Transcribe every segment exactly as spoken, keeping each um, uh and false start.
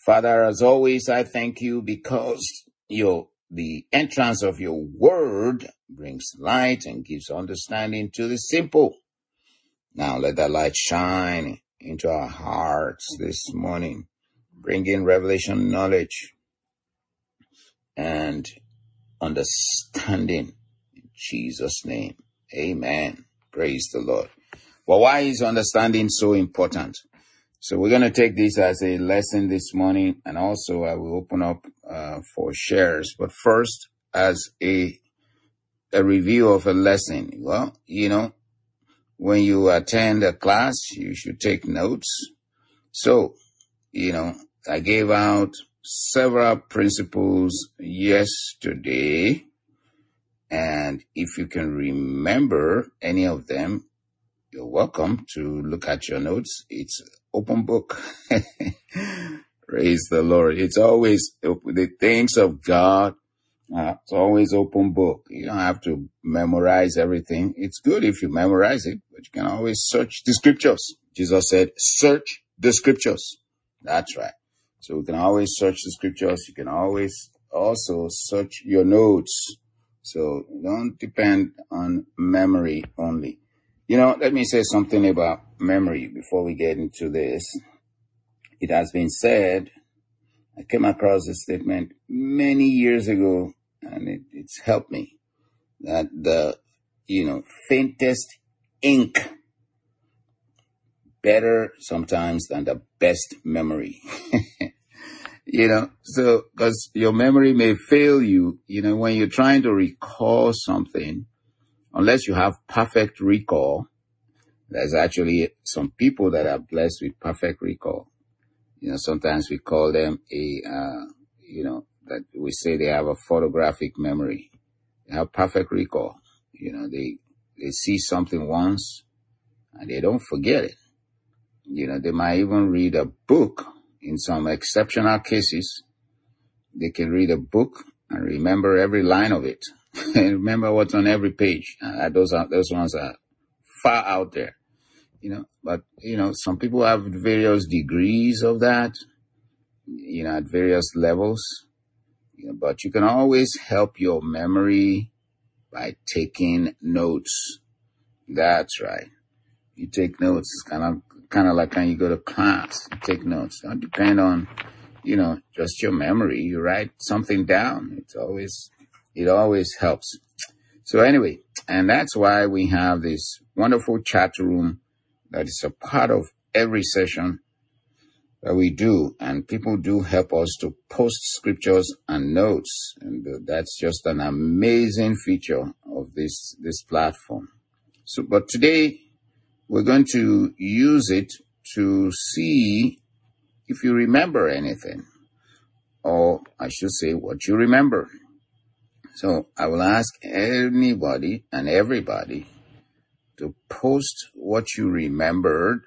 Father, as always, I thank you because your the entrance of your word brings light and gives understanding to the simple. Now let that light shine into our hearts this morning, bringing revelation knowledge and understanding in Jesus' name. Amen. Praise the Lord. Well, why is understanding so important? So we're going to take this as a lesson this morning, and also I will open up uh, for shares. But first, as a a review of a lesson, well, you know, when you attend a class, you should take notes. So, you know, I gave out several principles yesterday, and if you can remember any of them, you're welcome to look at your notes. It's open book. Praise the Lord. It's always the things of God. Uh, it's always open book. You don't have to memorize everything. It's good if you memorize it, but you can always search the scriptures. Jesus said, search the scriptures. That's right. So you can always search the scriptures. You can always also search your notes. So don't depend on memory only. You know, let me say something about memory before we get into this. It has been said, I came across this statement many years ago, and it, it's helped me, that the, you know, faintest ink better sometimes than the best memory. You know, so, because your memory may fail you, you know, when you're trying to recall something, unless you have perfect recall. There's actually some people that are blessed with perfect recall. You know, sometimes we call them a, uh, you know, that we say they have a photographic memory. They have perfect recall. You know, they, they see something once and they don't forget it. You know, they might even read a book. In some exceptional cases, they can read a book and remember every line of it. And remember what's on every page. Uh, those are, those ones are far out there, you know, but, you know, some people have various degrees of that, you know, at various levels, you know, but you can always help your memory by taking notes. That's right. You take notes. It's kind of, kind of like when you go to class, you take notes. Don't depend on, you know, just your memory. You write something down. It's always, it always helps. So anyway, and that's why we have this wonderful chat room that is a part of every session that we do. And people do help us to post scriptures and notes. And that's just an amazing feature of this, this platform. So, but today we're going to use it to see if you remember anything, or I should say what you remember. So I will ask anybody and everybody to post what you remembered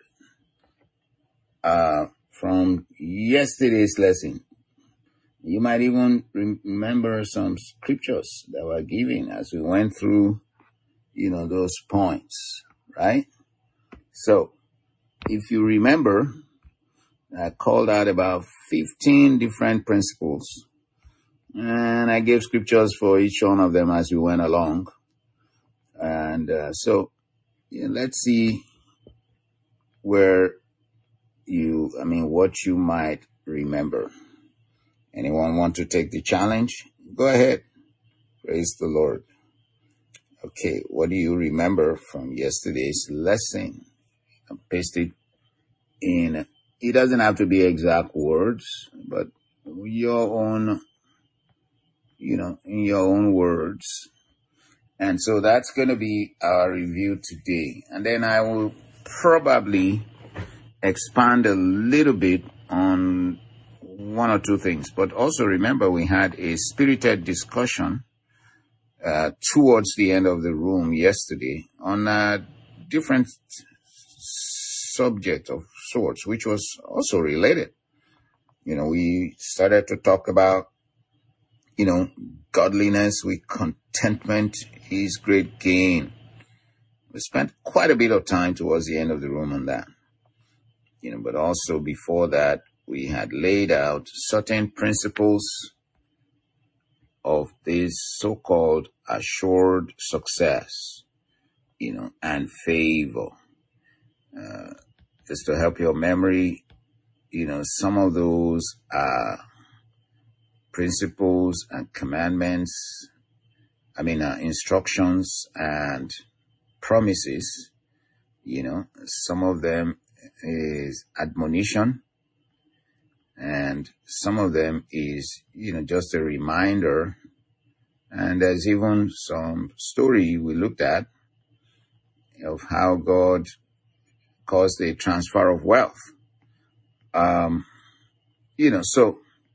uh, from yesterday's lesson. You might even remember some scriptures that were given as we went through, you know, those points, right? So if you remember, I called out about fifteen different principles. And I gave scriptures for each one of them as we went along. And uh, so yeah, let's see where you, I mean, what you might remember. Anyone want to take the challenge? Go ahead. Praise the Lord. Okay, what do you remember from yesterday's lesson? I paste it in. It doesn't have to be exact words, but your own, you know, in your own words. And so that's going to be our review today. And then I will probably expand a little bit on one or two things. But also remember, we had a spirited discussion uh, towards the end of the room yesterday on a different subject of sorts, which was also related. You know, we started to talk about, you know, godliness with contentment is great gain. We spent quite a bit of time towards the end of the room on that. You know, but also before that, we had laid out certain principles of this so-called assured success, you know, and favor. Uh, just to help your memory, you know, some of those are principles and commandments, I mean, uh, instructions and promises, you know, some of them is admonition, and some of them is, you know, just a reminder. And there's even some story we looked at of how God caused a transfer of wealth. Um, you know, so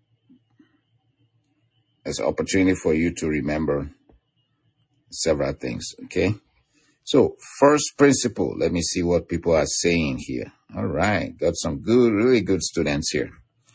there's an opportunity for you to remember several things, okay? So, first principle, let me see what people are saying here. All right, got some good, really good students here.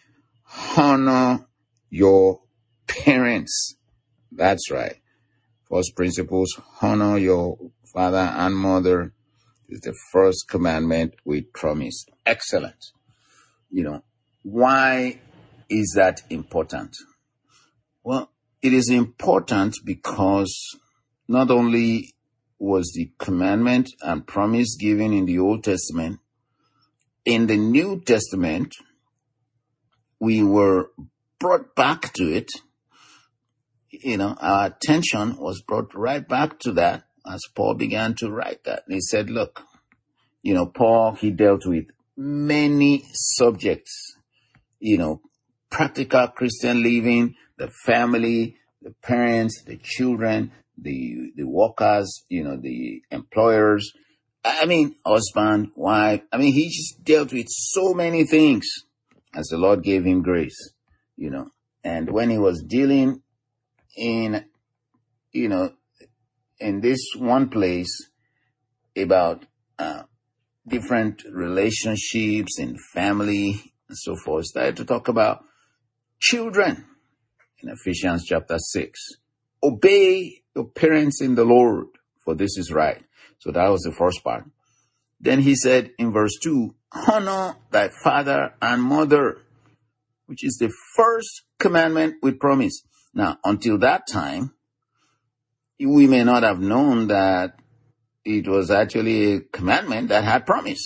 Honor your parents. That's right. First principles, honor your father and mother is the first commandment with promise. Excellent. You know, why is that important? Well, it is important because not only was the commandment and promise given in the Old Testament, in the New Testament, we were brought back to it. You know, our attention was brought right back to that as Paul began to write that. And he said, look, you know, Paul, he dealt with many subjects, you know, practical Christian living, the family, the parents, the children, the the workers, you know, the employers. I mean, husband, wife. I mean, he just dealt with so many things as the Lord gave him grace, you know. And when he was dealing in, you know, in this one place about uh, different relationships in family and so forth, started to talk about children in Ephesians chapter six. Obey your parents in the Lord, for this is right. So that was the first part. Then he said in verse two, honor thy father and mother, which is the first commandment with promise. Now, until that time, we may not have known that it was actually a commandment that had promise.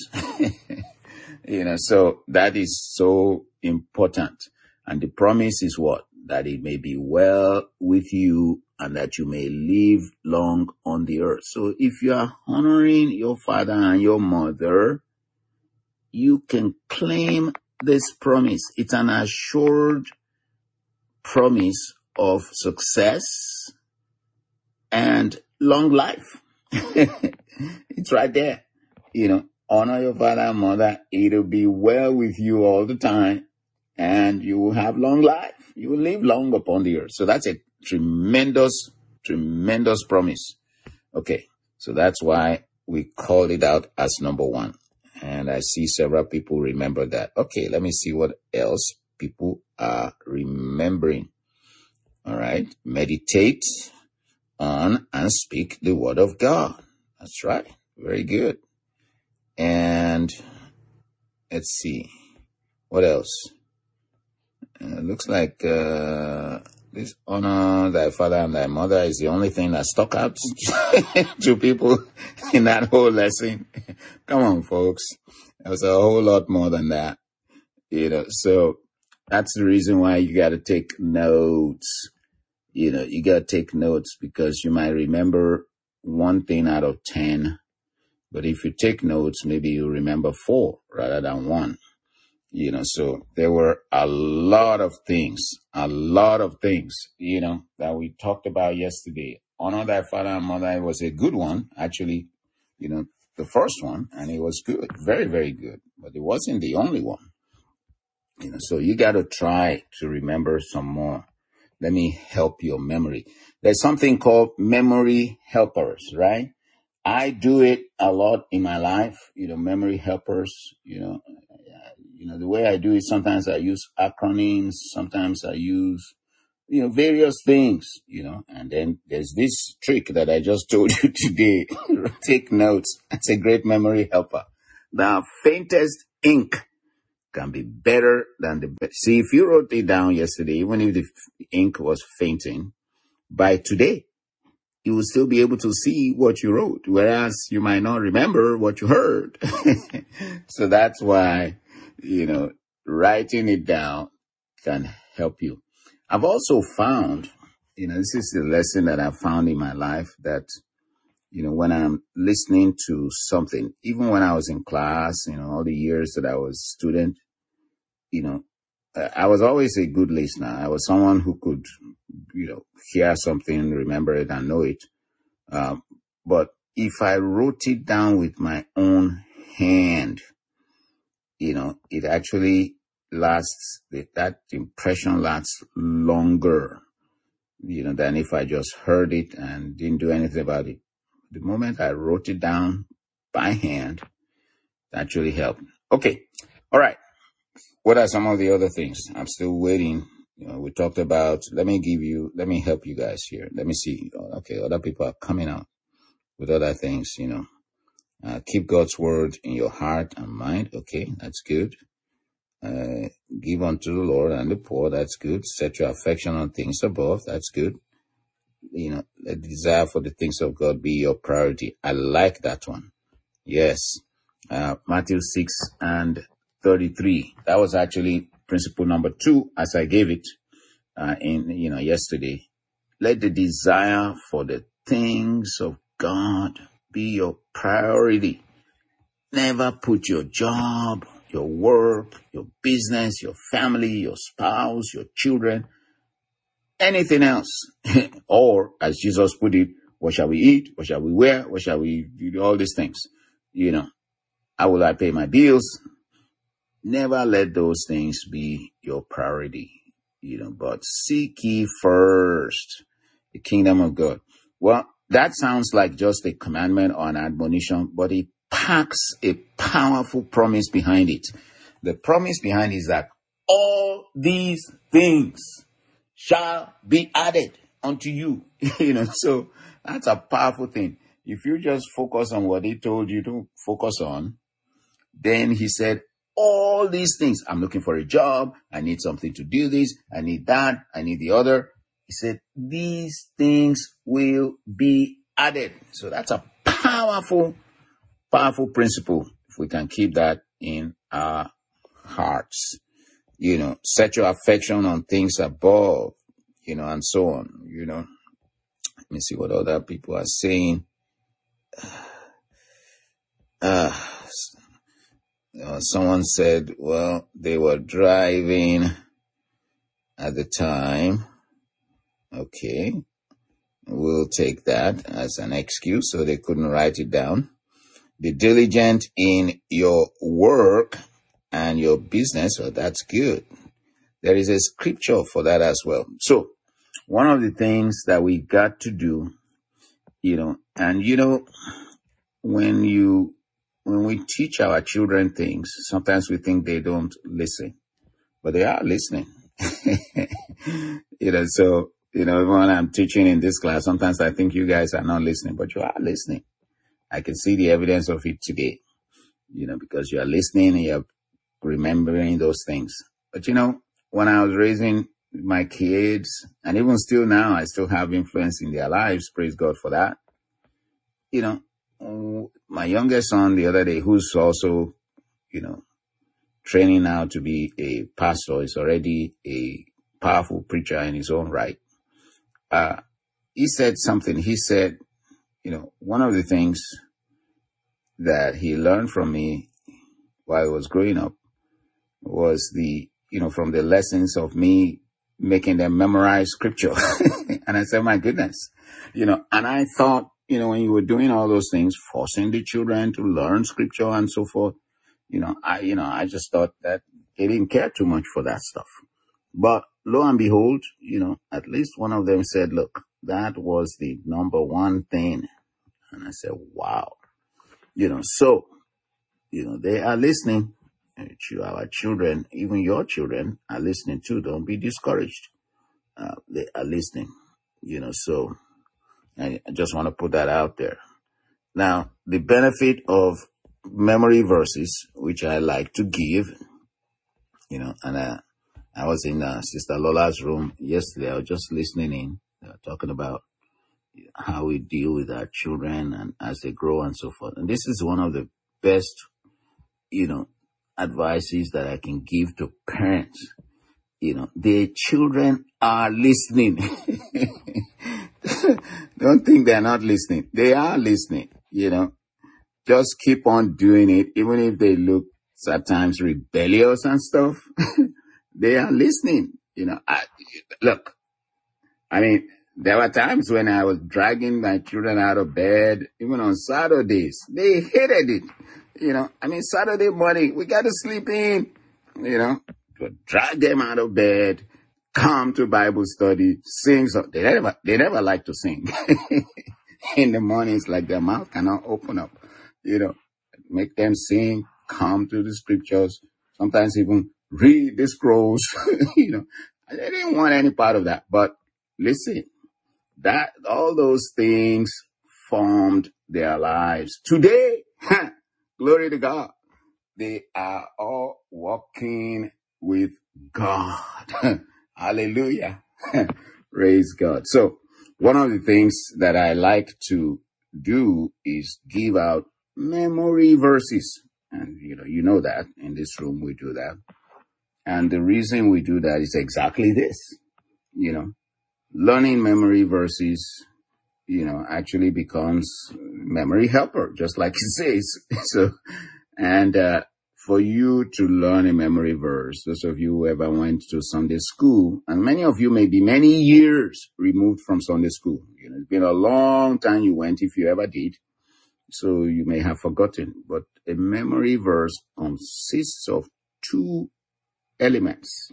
You know, so that is so important. And the promise is what? That it may be well with you and that you may live long on the earth. So if you are honoring your father and your mother, you can claim this promise. It's an assured promise of success and long life. It's right there. You know, honor your father and mother. It'll be well with you all the time, and you will have long life. You will live long upon the earth. So that's a tremendous, tremendous promise. Okay, so that's why we called it out as number one. And I see several people remember that. Okay, let me see what else people are remembering. All right, meditate on and speak the word of God. That's right. Very good. And let's see. What else? Uh, looks like uh, this honor thy father and thy mother is the only thing that stuck out to people in that whole lesson. Come on, folks. There was a whole lot more than that. You know, so that's the reason why you got to take notes. You know, you got to take notes because you might remember one thing out of ten. But if you take notes, maybe you remember four rather than one. You know, so there were a lot of things, a lot of things, you know, that we talked about yesterday. Honor thy father and mother was a good one, actually, you know, the first one, and it was good, very, very good, but it wasn't the only one. You know, so you got to try to remember some more. Let me help your memory. There's something called memory helpers, right? I do it a lot in my life, you know, memory helpers, you know, you know, the way I do it, sometimes I use acronyms, sometimes I use, you know, various things, you know, and then there's this trick that I just told you today. Take notes. That's a great memory helper. The faintest ink can be better than the best. See, if you wrote it down yesterday, even if the f- ink was fainting, by today, you will still be able to see what you wrote, whereas you might not remember what you heard. So that's why, you know, writing it down can help you. I've also found, you know, this is the lesson that I've found in my life that, you know, when I'm listening to something, even when I was in class, you know, all the years that I was a student, you know, uh, I was always a good listener. I was someone who could, you know, hear something, remember it, and know it. Um, but if I wrote it down with my own hand, you know, it actually lasts, that impression lasts longer, you know, than if I just heard it and didn't do anything about it. The moment I wrote it down by hand, it actually helped. Okay. All right. What are some of the other things? I'm still waiting. You know, we talked about, let me give you, let me help you guys here. Let me see. Okay. Other people are coming out with other things, you know. Uh, keep God's word in your heart and mind. Okay. That's good. Uh, give unto the Lord and the poor. That's good. Set your affection on things above. That's good. You know, the desire for the things of God be your priority. I like that one. Yes. Uh, Matthew six and thirty-three. That was actually principle number two as I gave it, uh, in, you know, yesterday. Let the desire for the things of God be your priority. Never put your job, your work, your business, your family, your spouse, your children, anything else. Or, as Jesus put it, what shall we eat? What shall we wear? What shall we do? All these things. You know, how will I pay my bills? Never let those things be your priority, you know, but seek ye first the kingdom of God. Well, that sounds like just a commandment or an admonition, but it packs a powerful promise behind it. The promise behind it is that all these things shall be added unto you. You know, so that's a powerful thing. If you just focus on what he told you to focus on, then he said, all these things, I'm looking for a job, I need something to do this, I need that, I need the other. He said, these things will be added. So that's a powerful, powerful principle. If we can keep that in our hearts, you know, set your affection on things above, you know, and so on, you know. Let me see what other people are saying. Uh, uh, someone said, well, they were driving at the time. Okay. We'll take that as an excuse, so they couldn't write it down. Be diligent in your work and your business. So that's good. There is a scripture for that as well. So one of the things that we got to do, you know, and you know, when you, when we teach our children things, sometimes we think they don't listen, but they are listening. You know, so, you know, when I'm teaching in this class, sometimes I think you guys are not listening, but you are listening. I can see the evidence of it today, you know, because you are listening and you're remembering those things. But, you know, when I was raising my kids, and even still now, I still have influence in their lives. Praise God for that. You know, my youngest son the other day, who's also, you know, training now to be a pastor, is already a powerful preacher in his own right. Uh, he said something. He said, you know, one of the things that he learned from me while I was growing up was the, you know, from the lessons of me making them memorize scripture. And I said, my goodness, you know, and I thought, you know, when you were doing all those things, forcing the children to learn scripture and so forth, you know, I, you know, I just thought that they didn't care too much for that stuff. But lo and behold, you know, at least one of them said, look, that was the number one thing. And I said, wow, you know, so, you know, they are listening. Our children, even your children, are listening too. Don't be discouraged. Uh, they are listening, you know, so I just want to put that out there. Now, the benefit of memory verses, which I like to give, you know, and uh, I was in uh, Sister Lola's room yesterday. I was just listening in, uh, talking about how we deal with our children and as they grow and so forth. And this is one of the best, you know, advices that I can give to parents. You know, their children are listening. Don't think they're not listening. They are listening, you know. Just keep on doing it, even if they look sometimes rebellious and stuff. They are listening, you know. I, look, I mean, there were times when I was dragging my children out of bed, even on Saturdays. They hated it. You know, I mean, Saturday morning, we got to sleep in, you know, to drag them out of bed, come to Bible study, sing. So they never, they never like to sing. In the mornings, like their mouth cannot open up, you know, make them sing, come to the scriptures, sometimes even read the scrolls, you know. I didn't want any part of that, but listen. That all those things formed their lives. Today, glory to God, they are all walking with God. Hallelujah. Praise God. So one of the things that I like to do is give out memory verses. And you know, you know that in this room we do that. And the reason we do that is exactly this, you know. Learning memory verses, you know, actually becomes memory helper, just like it says. So, and uh, for you to learn a memory verse, those of you who ever went to Sunday school, and many of you may be many years removed from Sunday school. You know, it's been a long time you went, if you ever did. So you may have forgotten. But a memory verse consists of two elements.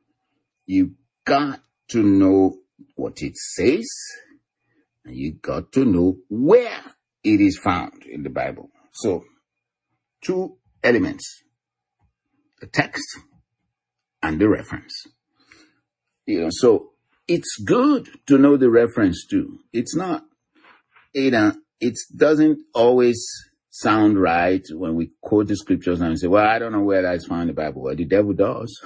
You got to know what it says, and you got to know where it is found in the Bible. So, two elements, the text and the reference. You know, so it's good to know the reference too. It's not, you know, it doesn't always sound right when we quote the scriptures and we say, well, I don't know where that's found in the Bible. Well, the devil does.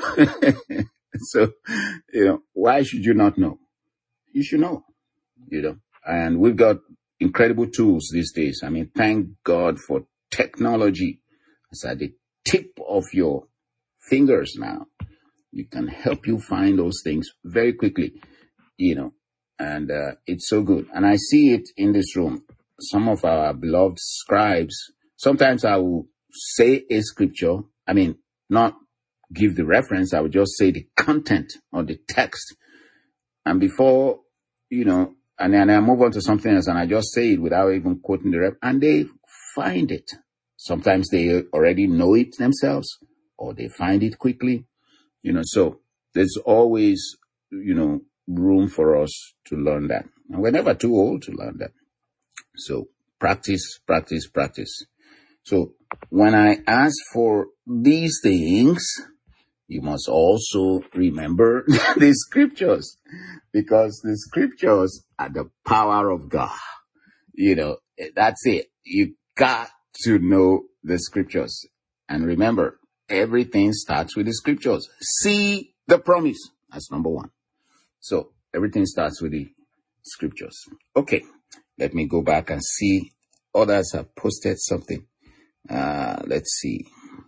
So, you know, why should you not know? You should know, you know, and we've got incredible tools these days. I mean, thank God for technology. It's at the tip of your fingers now. It can help you find those things very quickly, you know, and uh, it's so good. And I see it in this room. Some of our beloved scribes, sometimes I will say a scripture. I mean, not give the reference. I would just say the content or the text. And before, you know, and then I move on to something else and I just say it without even quoting the rep, and they find it. Sometimes they already know it themselves or they find it quickly, you know, so there's always, you know, room for us to learn that. And we're never too old to learn that. So practice, practice, practice. So when I ask for these things, you must also remember the scriptures, because the scriptures are the power of God. You know, that's it. You got to know the scriptures. And remember, everything starts with the scriptures. See the promise. That's number one. So everything starts with the scriptures. Okay, let me go back and see. Others have posted something. Uh, let's see.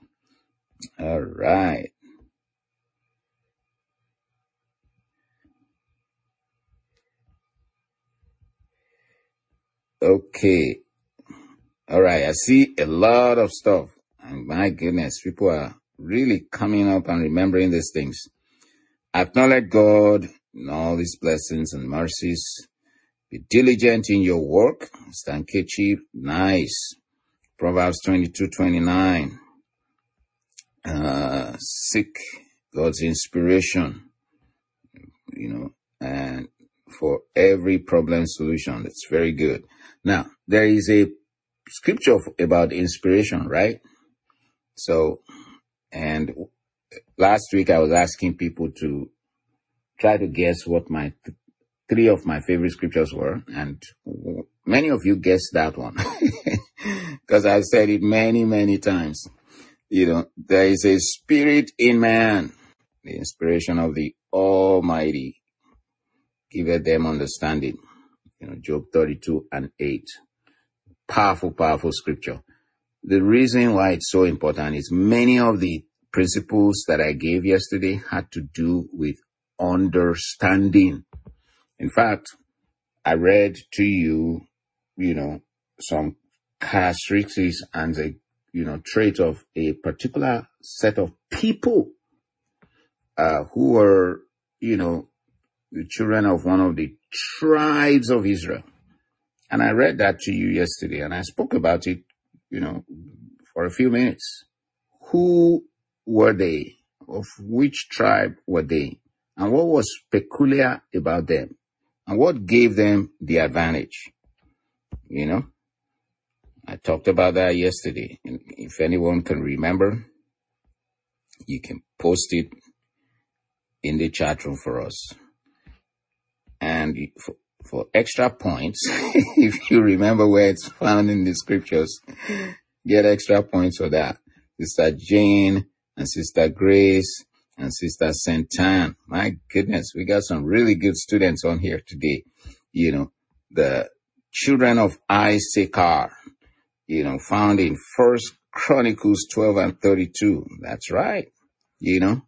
All right. Okay. All right. I see a lot of stuff. And my goodness, people are really coming up and remembering these things. Acknowledge God in all His blessings and mercies. Be diligent in your work. Stan Kechi, nice. Proverbs twenty-two twenty-nine. Uh, seek God's inspiration, you know, and for every problem solution. That's very good. Now, there is a scripture about inspiration, right? So, and last week I was asking people to try to guess what my th- three of my favorite scriptures were, and many of you guessed that one because I've said it many, many times. You know, there is a spirit in man. The inspiration of the Almighty giveth them understanding. You know, Job thirty-two and eight. Powerful, powerful scripture. The reason why it's so important is many of the principles that I gave yesterday had to do with understanding. In fact, I read to you, you know, some characteristics and a, you know, trait of a particular set of people uh, who were, you know, the children of one of the tribes of Israel. And I read that to you yesterday, and I spoke about it, you know, for a few minutes. Who were they? Of which tribe were they? And what was peculiar about them? And what gave them the advantage? You know, I talked about that yesterday. And if anyone can remember, you can post it in the chat room for us. And for, for extra points, if you remember where it's found in the scriptures, get extra points for that. Sister Jane and Sister Grace and Sister Santan. My goodness, we got some really good students on here today. You know, the children of Issachar, you know, found in First Chronicles twelve and thirty-two. That's right. You know,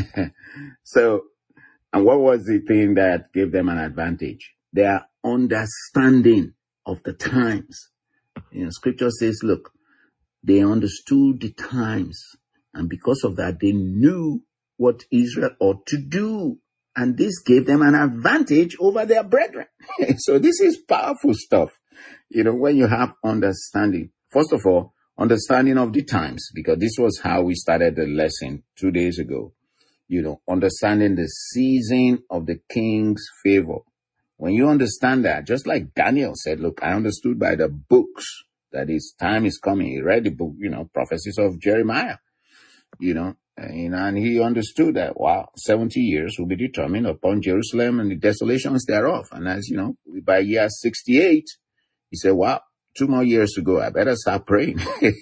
so, and what was the thing that gave them an advantage? Their understanding of the times. You know, scripture says, look, they understood the times, and because of that, they knew what Israel ought to do. And this gave them an advantage over their brethren. So this is powerful stuff. You know, when you have understanding, first of all, understanding of the times, because this was how we started the lesson two days ago. You know, understanding the season of the king's favor. When you understand that, just like Daniel said, look, I understood by the books that his time is coming. He read the book, you know, prophecies of Jeremiah, you know, and, and he understood that, wow, seventy years will be determined upon Jerusalem and the desolations thereof. And as you know, by year sixty-eight, he said, wow, two more years to go. I better start praying.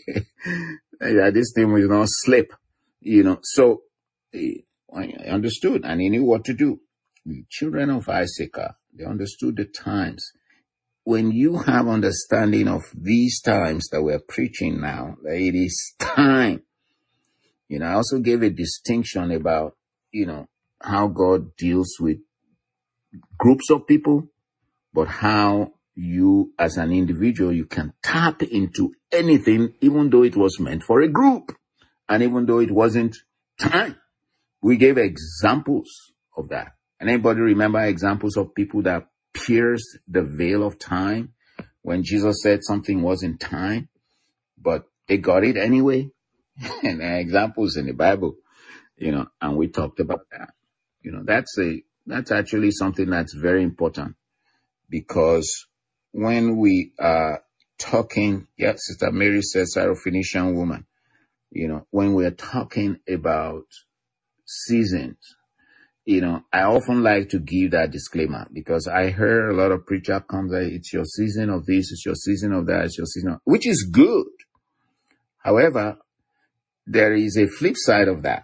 Yeah, this thing will not slip, you know. So he understood and he knew what to do. The children of Issachar, they understood the times. When you have understanding of these times that we're preaching now, that it is time. You know, I also gave a distinction about, you know, how God deals with groups of people, but how you as an individual, you can tap into anything, even though it was meant for a group, and even though it wasn't time. We gave examples of that. And anybody remember examples of people that pierced the veil of time when Jesus said something wasn't time, but they got it anyway? And there are examples in the Bible, you know, and we talked about that. You know, that's a, that's actually something that's very important, because when we are talking, yeah, Sister Mary says, Syrophoenician woman, you know, when we're talking about seasons, you know, I often like to give that disclaimer, because I heard a lot of preacher come that it's your season of this, it's your season of that, it's your season of, which is good. However, there is a flip side of that.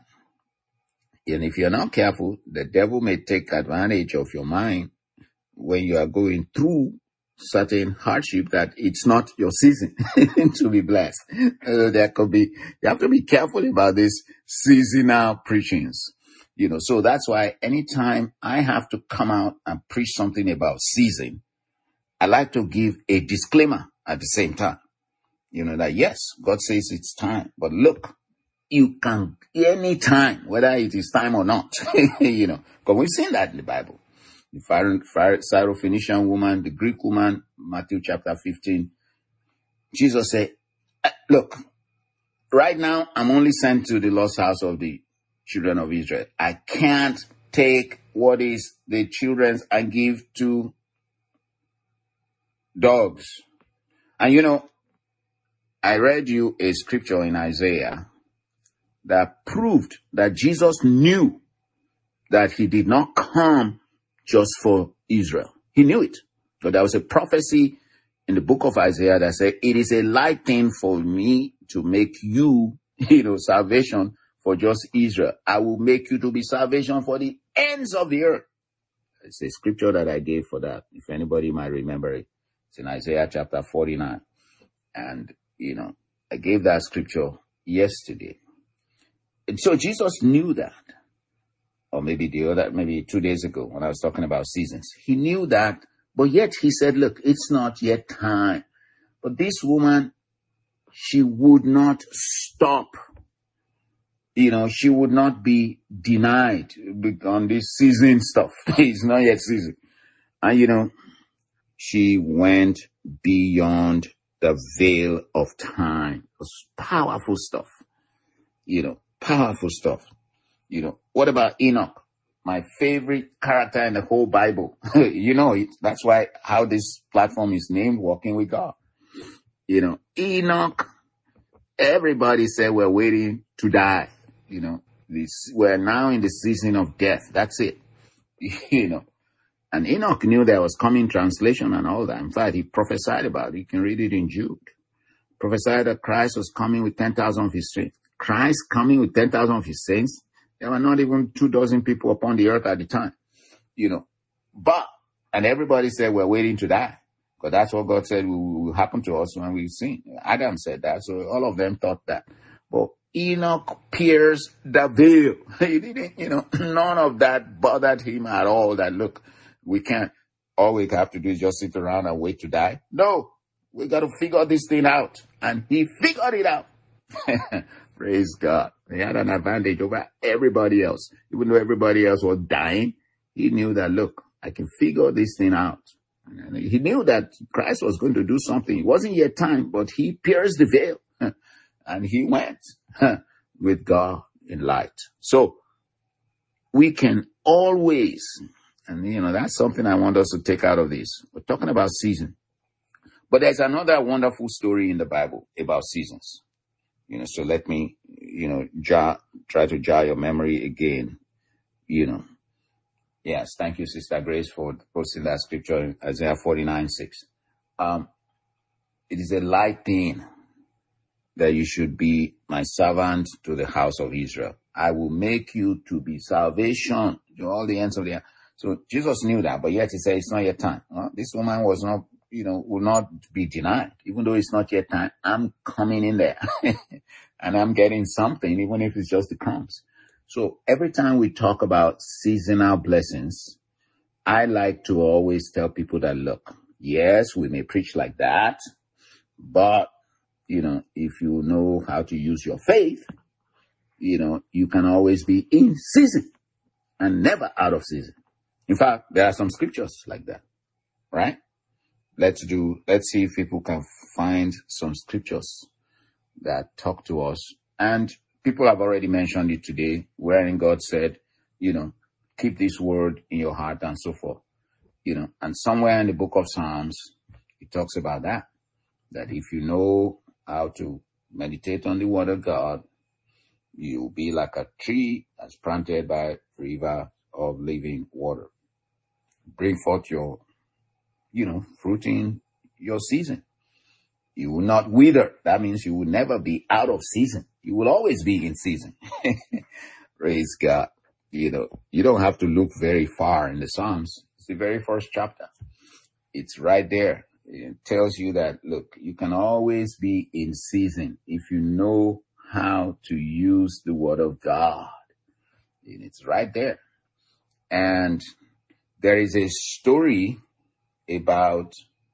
And if you're not careful, the devil may take advantage of your mind when you are going through certain hardship that it's not your season to be blessed. Uh, there could be, you have to be careful about this seasonal preachings. You know, so that's why anytime I have to come out and preach something about season, I like to give a disclaimer at the same time. You know, that yes, God says it's time, but look, you can any time, whether it is time or not, you know, because we've seen that in the Bible. The Syrophoenician woman, the Greek woman, Matthew chapter fifteen, Jesus said, look, right now I'm only sent to the lost house of the children of Israel. I can't take what is the children's and give to dogs. And you know, I read you a scripture in Isaiah that proved that Jesus knew that he did not come just for Israel. He knew it. So there was a prophecy in the book of Isaiah that said, it is a light thing for me to make you, you know, salvation for just Israel. I will make you to be salvation for the ends of the earth. It's a scripture that I gave for that. If anybody might remember it, it's in Isaiah chapter forty-nine. And, you know, I gave that scripture yesterday. And so Jesus knew that. Or maybe the other, maybe two days ago when I was talking about seasons. He knew that, but yet he said, look, it's not yet time. But this woman, she would not stop. You know, she would not be denied on this season stuff. It's not yet season. And, you know, she went beyond the veil of time. It was powerful stuff. You know, powerful stuff. You know, what about Enoch? My favorite character in the whole Bible. You know, it, that's why how this platform is named Walking with God. You know, Enoch, everybody said we're waiting to die. You know, this, we're now in the season of death. That's it. You know, and Enoch knew there was coming translation and all that. In fact, he prophesied about it. You can read it in Jude. Prophesied that Christ was coming with ten thousand of his saints. Christ coming with ten thousand of his saints. There were not even two dozen people upon the earth at the time, you know. But, and everybody said we're waiting to die. Because that's what God said will, will happen to us when we sin. Adam said that, so all of them thought that. But Enoch pierced the veil. He didn't, you know, none of that bothered him at all. That, look, we can't, all we have to do is just sit around and wait to die. No, we got to figure this thing out. And he figured it out. Praise God. He had an advantage over everybody else. Even though everybody else was dying, he knew that, look, I can figure this thing out. And he knew that Christ was going to do something. It wasn't yet time, but he pierced the veil. And he went with God in light. So we can always, and you know, that's something I want us to take out of this. We're talking about season. But there's another wonderful story in the Bible about seasons. You know, so let me, you know, jar, try to jar your memory again, you know. Yes, thank you, Sister Grace, for posting that scripture in Isaiah forty-nine six. Um, it is a light thing that you should be my servant to the house of Israel. I will make you to be salvation to all the ends of the earth. So Jesus knew that, but yet he said it's not yet time. Well, this woman was not, you know, will not be denied. Even though it's not yet time, I'm coming in there and I'm getting something, even if it's just the crumbs. So every time we talk about seasonal blessings, I like to always tell people that, look, yes, we may preach like that, but, you know, if you know how to use your faith, you know, you can always be in season and never out of season. In fact, there are some scriptures like that, right? Let's do, let's see if people can find some scriptures that talk to us. And people have already mentioned it today, wherein God said, you know, keep this word in your heart and so forth. You know, and somewhere in the book of Psalms, it talks about that, that if you know how to meditate on the word of God, you'll be like a tree that's planted by a river of living water. Bring forth your, you know, fruit in your season. You will not wither. That means you will never be out of season. You will always be in season. Praise God. You know, you don't have to look very far in the Psalms. It's the very first chapter. It's right there. It tells you that, look, you can always be in season if you know how to use the word of God. And it's right there. And there is a story about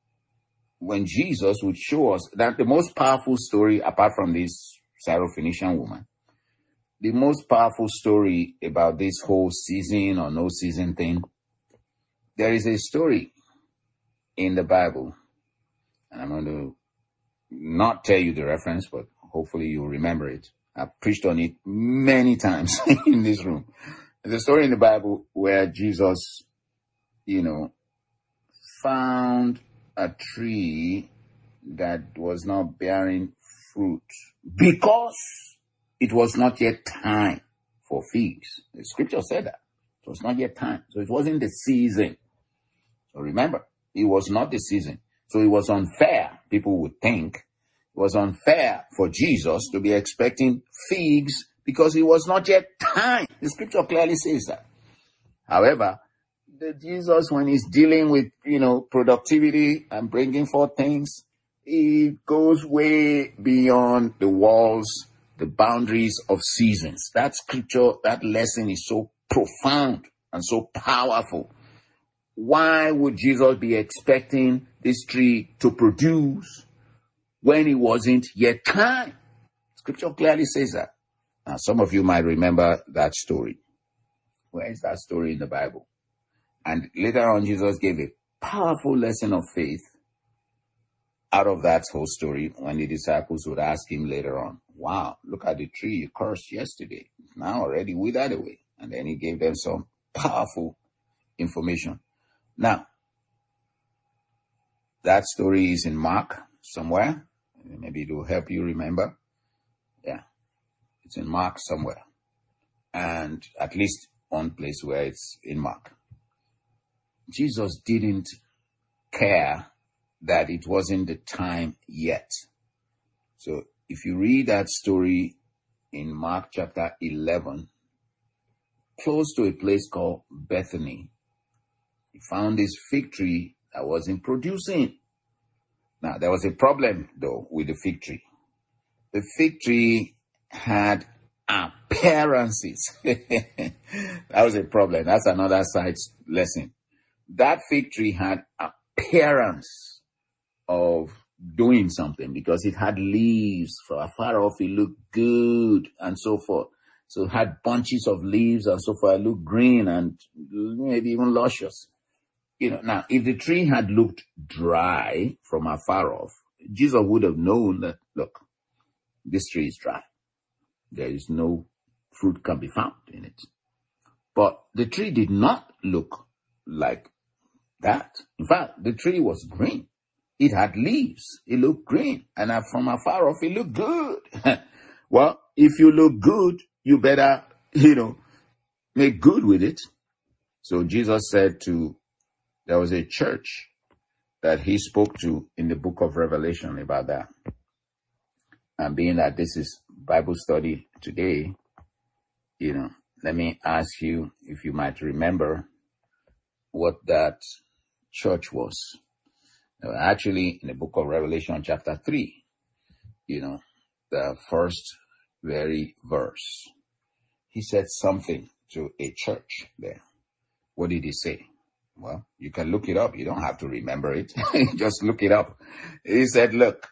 when Jesus would show us that the most powerful story, apart from this Syrophoenician woman, the most powerful story about this whole season or no season thing, there is a story in the Bible, and I'm going to not tell you the reference, but hopefully you'll remember it. I've preached on it many times in this room. There's a story in the Bible where Jesus, you know, found a tree that was not bearing fruit because it was not yet time for figs. The scripture said that. It was not yet time. So it wasn't the season. So remember, it was not the season. So it was unfair, people would think. It was unfair for Jesus to be expecting figs because it was not yet time. The scripture clearly says that. However, the Jesus, when he's dealing with, you know, productivity and bringing forth things, he goes way beyond the walls, the boundaries of seasons. That scripture, that lesson is so profound and so powerful. Why would Jesus be expecting this tree to produce when it wasn't yet time? Scripture clearly says that. Now, some of you might remember that story. Where is that story in the Bible? And later on, Jesus gave a powerful lesson of faith out of that whole story when the disciples would ask him later on, wow, look at the tree you cursed yesterday. It's now already withered away. And then he gave them some powerful information. Now, that story is in Mark somewhere. Maybe it will help you remember. Yeah, it's in Mark somewhere. And at least one place where it's in Mark. Jesus didn't care that it wasn't the time yet. So if you read that story in Mark chapter eleven, close to a place called Bethany, he found this fig tree that wasn't producing. Now, there was a problem, though, with the fig tree. The fig tree had appearances. That was a problem. That's another side lesson. That fig tree had appearance of doing something because it had leaves. From afar off, it looked good and so forth. So it had bunches of leaves and so forth. It looked green and maybe even luscious. You know, now, if the tree had looked dry from afar off, Jesus would have known that, look, this tree is dry. There is no fruit can be found in it. But the tree did not look like that. In fact, the tree was green. It had leaves. It looked green. And from afar off, it looked good. Well, if you look good, you better, you know, make good with it. So Jesus said to, there was a church that he spoke to in the book of Revelation about that. And being that this is Bible study today, you know, let me ask you if you might remember what that church was. Actually, in the book of Revelation, chapter three, you know, the first very verse, he said something to a church there. What did he say? Well, you can look it up. You don't have to remember it. Just look it up. He said, look,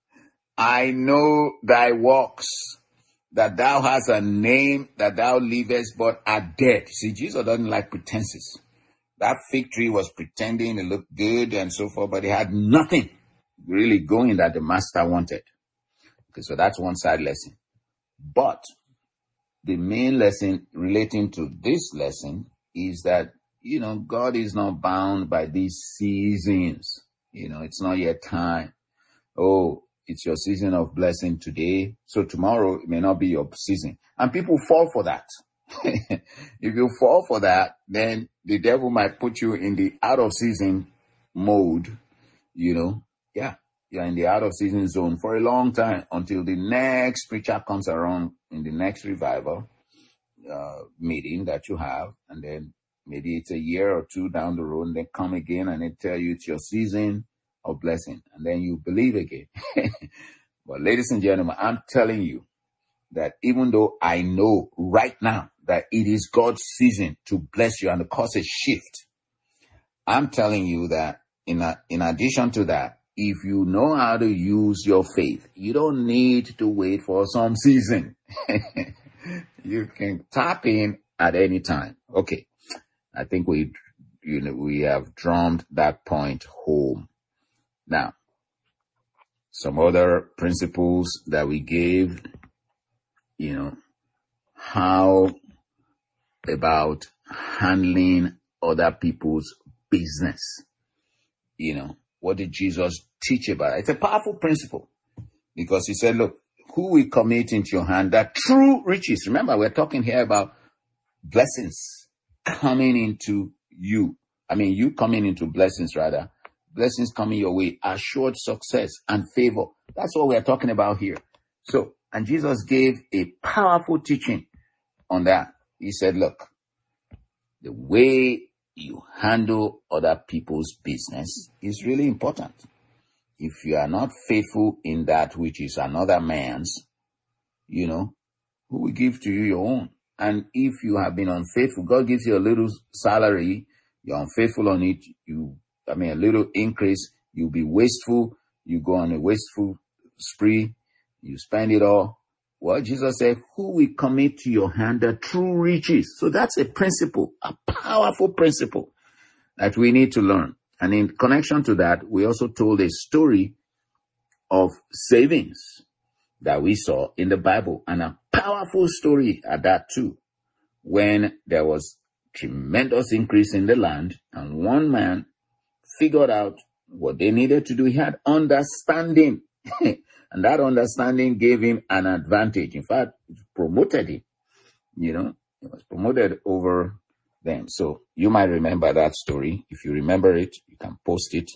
I know thy works, that thou hast a name, that thou livest, but art dead. See, Jesus doesn't like pretenses. That fig tree was pretending it looked good and so forth, but it had nothing really going that the master wanted. Okay, so that's one side lesson. But the main lesson relating to this lesson is that, you know, God is not bound by these seasons. You know, it's not yet time. Oh, it's your season of blessing today. So tomorrow it may not be your season. And people fall for that. If you fall for that, then the devil might put you in the out of season mode. You know, yeah, you're in the out of season zone for a long time until the next preacher comes around in the next revival uh, meeting that you have. And then maybe it's a year or two down the road and they come again and they tell you it's your season of blessing. And then you believe again. But ladies and gentlemen, I'm telling you that even though I know right now that it is God's season to bless you and to cause a shift, I'm telling you that in a, in addition to that, if you know how to use your faith, you don't need to wait for some season. You can tap in at any time. Okay. I think we, you know, we have drummed that point home. Now, some other principles that we gave, you know, how about handling other people's business? You know, what did Jesus teach about it? It's a powerful principle because he said, look, who we commit into your hand, that true riches. Remember, we're talking here about blessings coming into you. I mean, you coming into blessings rather. Blessings coming your way, assured success and favor. That's what we're talking about here. So And Jesus gave a powerful teaching on that. He said, look, the way you handle other people's business is really important. If you are not faithful in that which is another man's, you know, who will give to you your own? And if you have been unfaithful, God gives you a little salary, you're unfaithful on it, you, I mean, a little increase, you'll be wasteful, you go on a wasteful spree, you spend it all. Well, Jesus said, who will commit to your hand the true riches? So that's a principle, a powerful principle that we need to learn. And in connection to that, we also told a story of savings that we saw in the Bible, and a powerful story at that too, when there was tremendous increase in the land and one man figured out what they needed to do. He had understanding and that understanding gave him an advantage. In fact, it promoted him, you know, he was promoted over them. So you might remember that story. If you remember it, you can post it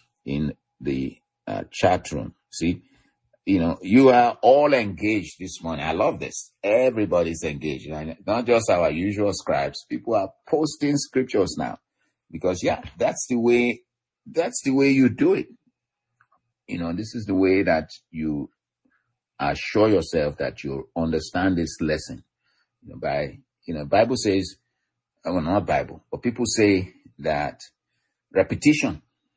in the uh, chat room. See, you know, you are all engaged this morning. I love this. Everybody's engaged. And not just our usual scribes. People are posting scriptures now. Because, yeah, that's the way, that's the way you do it. You know, this is the way that you assure yourself that you understand this lesson. You know, by, you know, Bible says, well, not Bible, but people say that repetition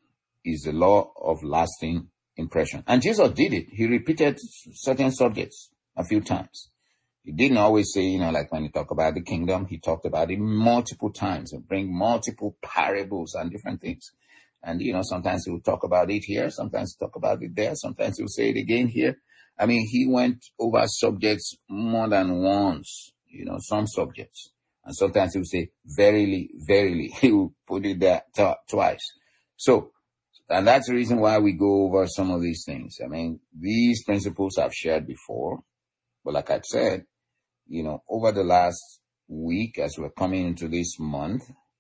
is the law of lasting impression. And Jesus did it. He repeated certain subjects a few times. He didn't always say, you know, like when he talked about the kingdom, he talked about it multiple times and bring multiple parables and different things. And, you know, sometimes he'll talk about it here, sometimes he'll talk about it there, sometimes he'll say it again here. I mean, he went over subjects more than once, you know, some subjects. And sometimes he'll say, verily, verily. He will put it there t- twice. So, and that's the reason why we go over some of these things. I mean, these principles I've shared before, but like I said, you know, over the last week, as we're coming into this month,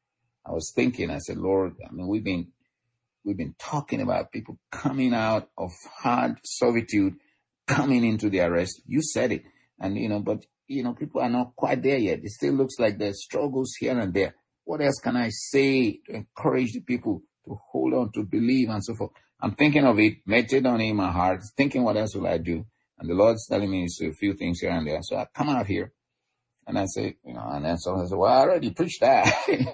I was thinking, I said, Lord, I mean, we've been, we've been talking about people coming out of hard servitude, coming into their rest. You said it. And, you know, but, you know, people are not quite there yet. It still looks like there's struggles here and there. What else can I say to encourage the people to hold on, to believe, and so forth? I'm thinking of it, meditate on it in my heart, thinking what else will I do? And the Lord's telling me a few things here and there. So I come out here and I say, you know, and then someone says, well, I already preached that.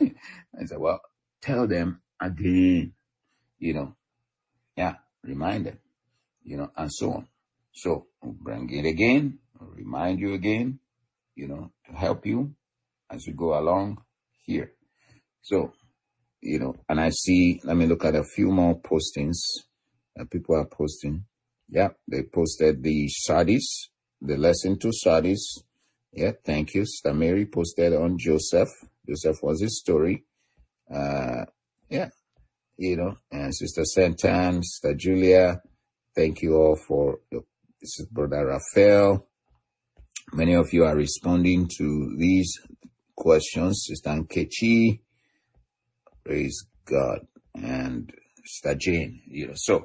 I said, well, tell them again, you know, yeah, remind them, you know, and so on. So bring it again, remind you again, you know, to help you as you go along here. So, you know, and I see, let me look at a few more postings that people are posting. Yeah, they posted the Sardis, the lesson to Sardis. Yeah, thank you. Sister Mary posted on Joseph. Joseph was his story. Uh, yeah, you know, and Sister Santan, Sister Julia, thank you all for, this is Brother Raphael. Many of you are responding to these questions. Sister Nkechi, praise God, and Sister Jane, you know. So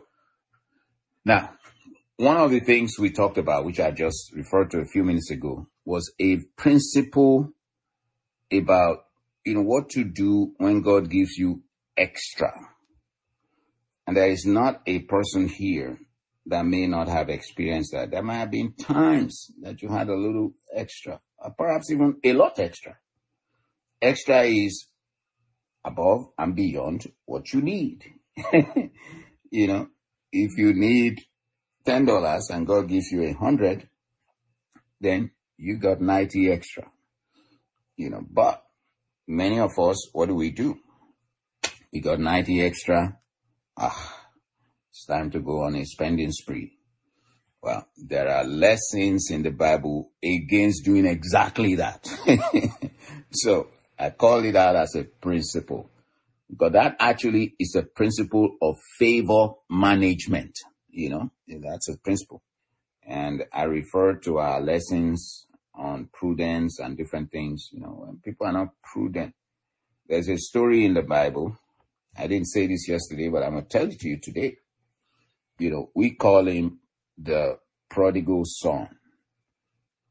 now, one of the things we talked about, which I just referred to a few minutes ago, was a principle about, you know, what to do when God gives you extra. And there is not a person here that may not have experienced that. There might have been times that you had a little extra, or perhaps even a lot extra. Extra is above and beyond what you need. You know, if you need ten dollars and God gives you a hundred, then you got ninety extra. You know, but many of us, what do we do? We got ninety extra. Ah, it's time to go on a spending spree. Well, there are lessons in the Bible against doing exactly that. So I call it out as a principle, because that actually is a principle of favor management. You know, that's a principle. And I refer to our lessons on prudence and different things. You know, when people are not prudent, there's a story in the Bible. I didn't say this yesterday, but I'm going to tell it to you today. You know, we call him the prodigal son.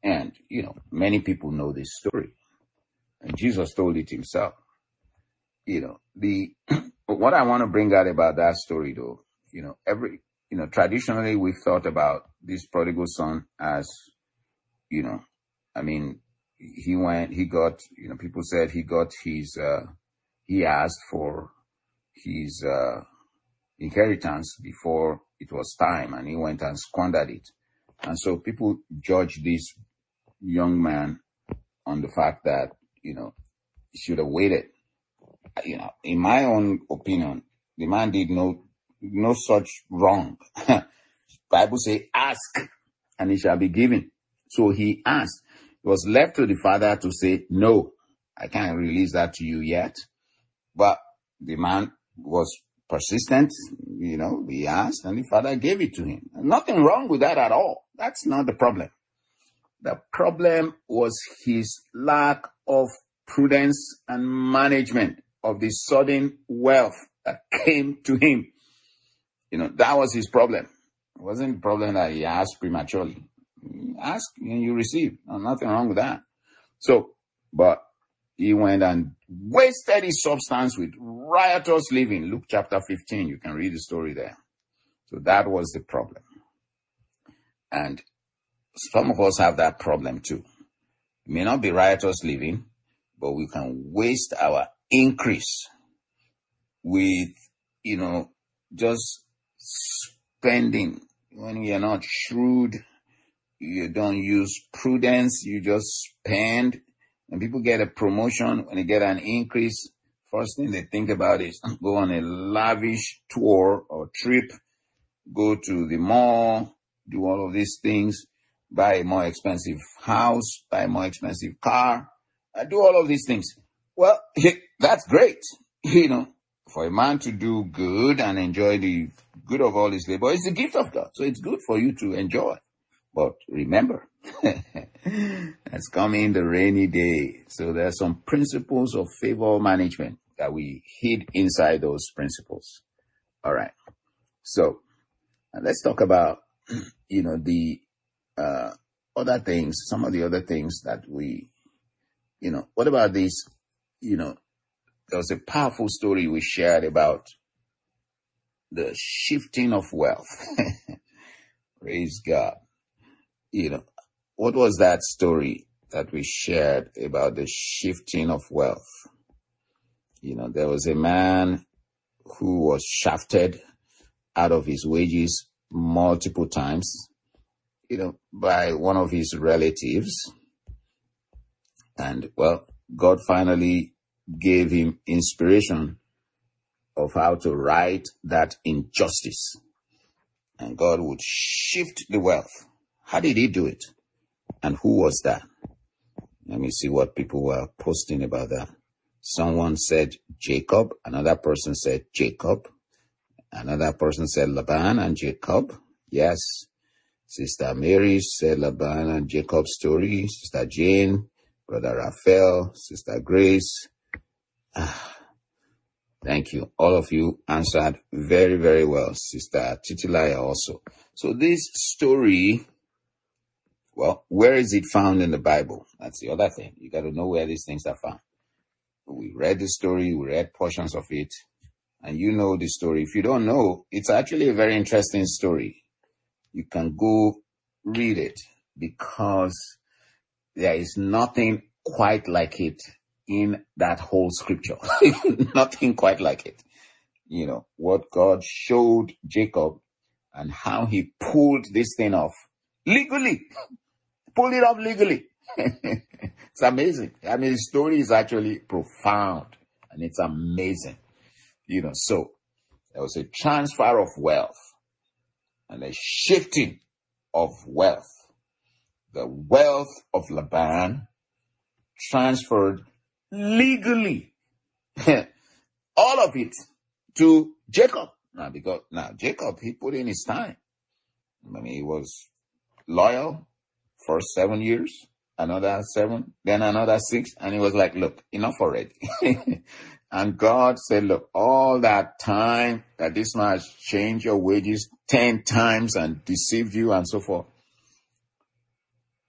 And, you know, many people know this story. And Jesus told it himself. You know, the what I want to bring out about that story, though, you know, every, you know, traditionally we've thought about this prodigal son as, you know, I mean, he went, he got, you know, people said he got his, uh, he asked for his uh, inheritance before it was time, and he went and squandered it. And so people judge this young man on the fact that, you know, he should have waited. You know, in my own opinion, the man did no no such wrong. Bible say, ask and it shall be given. So he asked. It was left to the father to say, no, I can't release that to you yet. But the man was persistent, you know, he asked and the father gave it to him. Nothing wrong with that at all. That's not the problem. The problem was his lack of prudence and management of the sudden wealth that came to him. You know, that was his problem. It wasn't the problem that he asked prematurely. You ask and you receive. No, nothing wrong with that. So, but he went and wasted his substance with riotous living. Luke chapter fifteen, you can read the story there. So that was the problem. And some of us have that problem too. It may not be riotous living, but we can waste our increase with, you know, just spending. When we are not shrewd, you don't use prudence, you just spend. When people get a promotion, when they get an increase, first thing they think about is go on a lavish tour or trip, go to the mall, do all of these things, buy a more expensive house, buy a more expensive car, and do all of these things. Well, that's great, you know, for a man to do good and enjoy the good of all his labor. It's a gift of God, so it's good for you to enjoy. But remember, it's coming the rainy day. So there are some principles of favor management that we hid inside those principles. All right. So let's talk about, you know, the uh, other things, some of the other things that we, you know, what about this? You know, there was a powerful story we shared about the shifting of wealth. Praise God. You know, what was that story that we shared about the shifting of wealth? You know, there was a man who was shafted out of his wages multiple times, you know, by one of his relatives. And, well, God finally gave him inspiration of how to right that injustice. And God would shift the wealth. How did he do it? And who was that? Let me see what people were posting about that. Someone said Jacob. Another person said Jacob. Another person said Laban and Jacob. Yes. Sister Mary said Laban and Jacob's story. Sister Jane, Brother Raphael, Sister Grace. Ah, thank you. All of you answered very, very well. Sister Titilaya also. So this story, well, where is it found in the Bible? That's the other thing. You got to know where these things are found. We read the story, we read portions of it, and you know the story. If you don't know, it's actually a very interesting story. You can go read it because there is nothing quite like it in that whole scripture. Nothing quite like it. You know, what God showed Jacob and how he pulled this thing off legally. Pulled it off legally. It's amazing. I mean, the story is actually profound and it's amazing. You know, so there was a transfer of wealth and a shifting of wealth. The wealth of Laban transferred legally, all of it, to Jacob. Now, because now Jacob, he put in his time. I mean, he was loyal for seven years, another seven, then another six, and he was like, look, enough already. And God said, look, all that time that this man has changed your wages ten times and deceived you and so forth,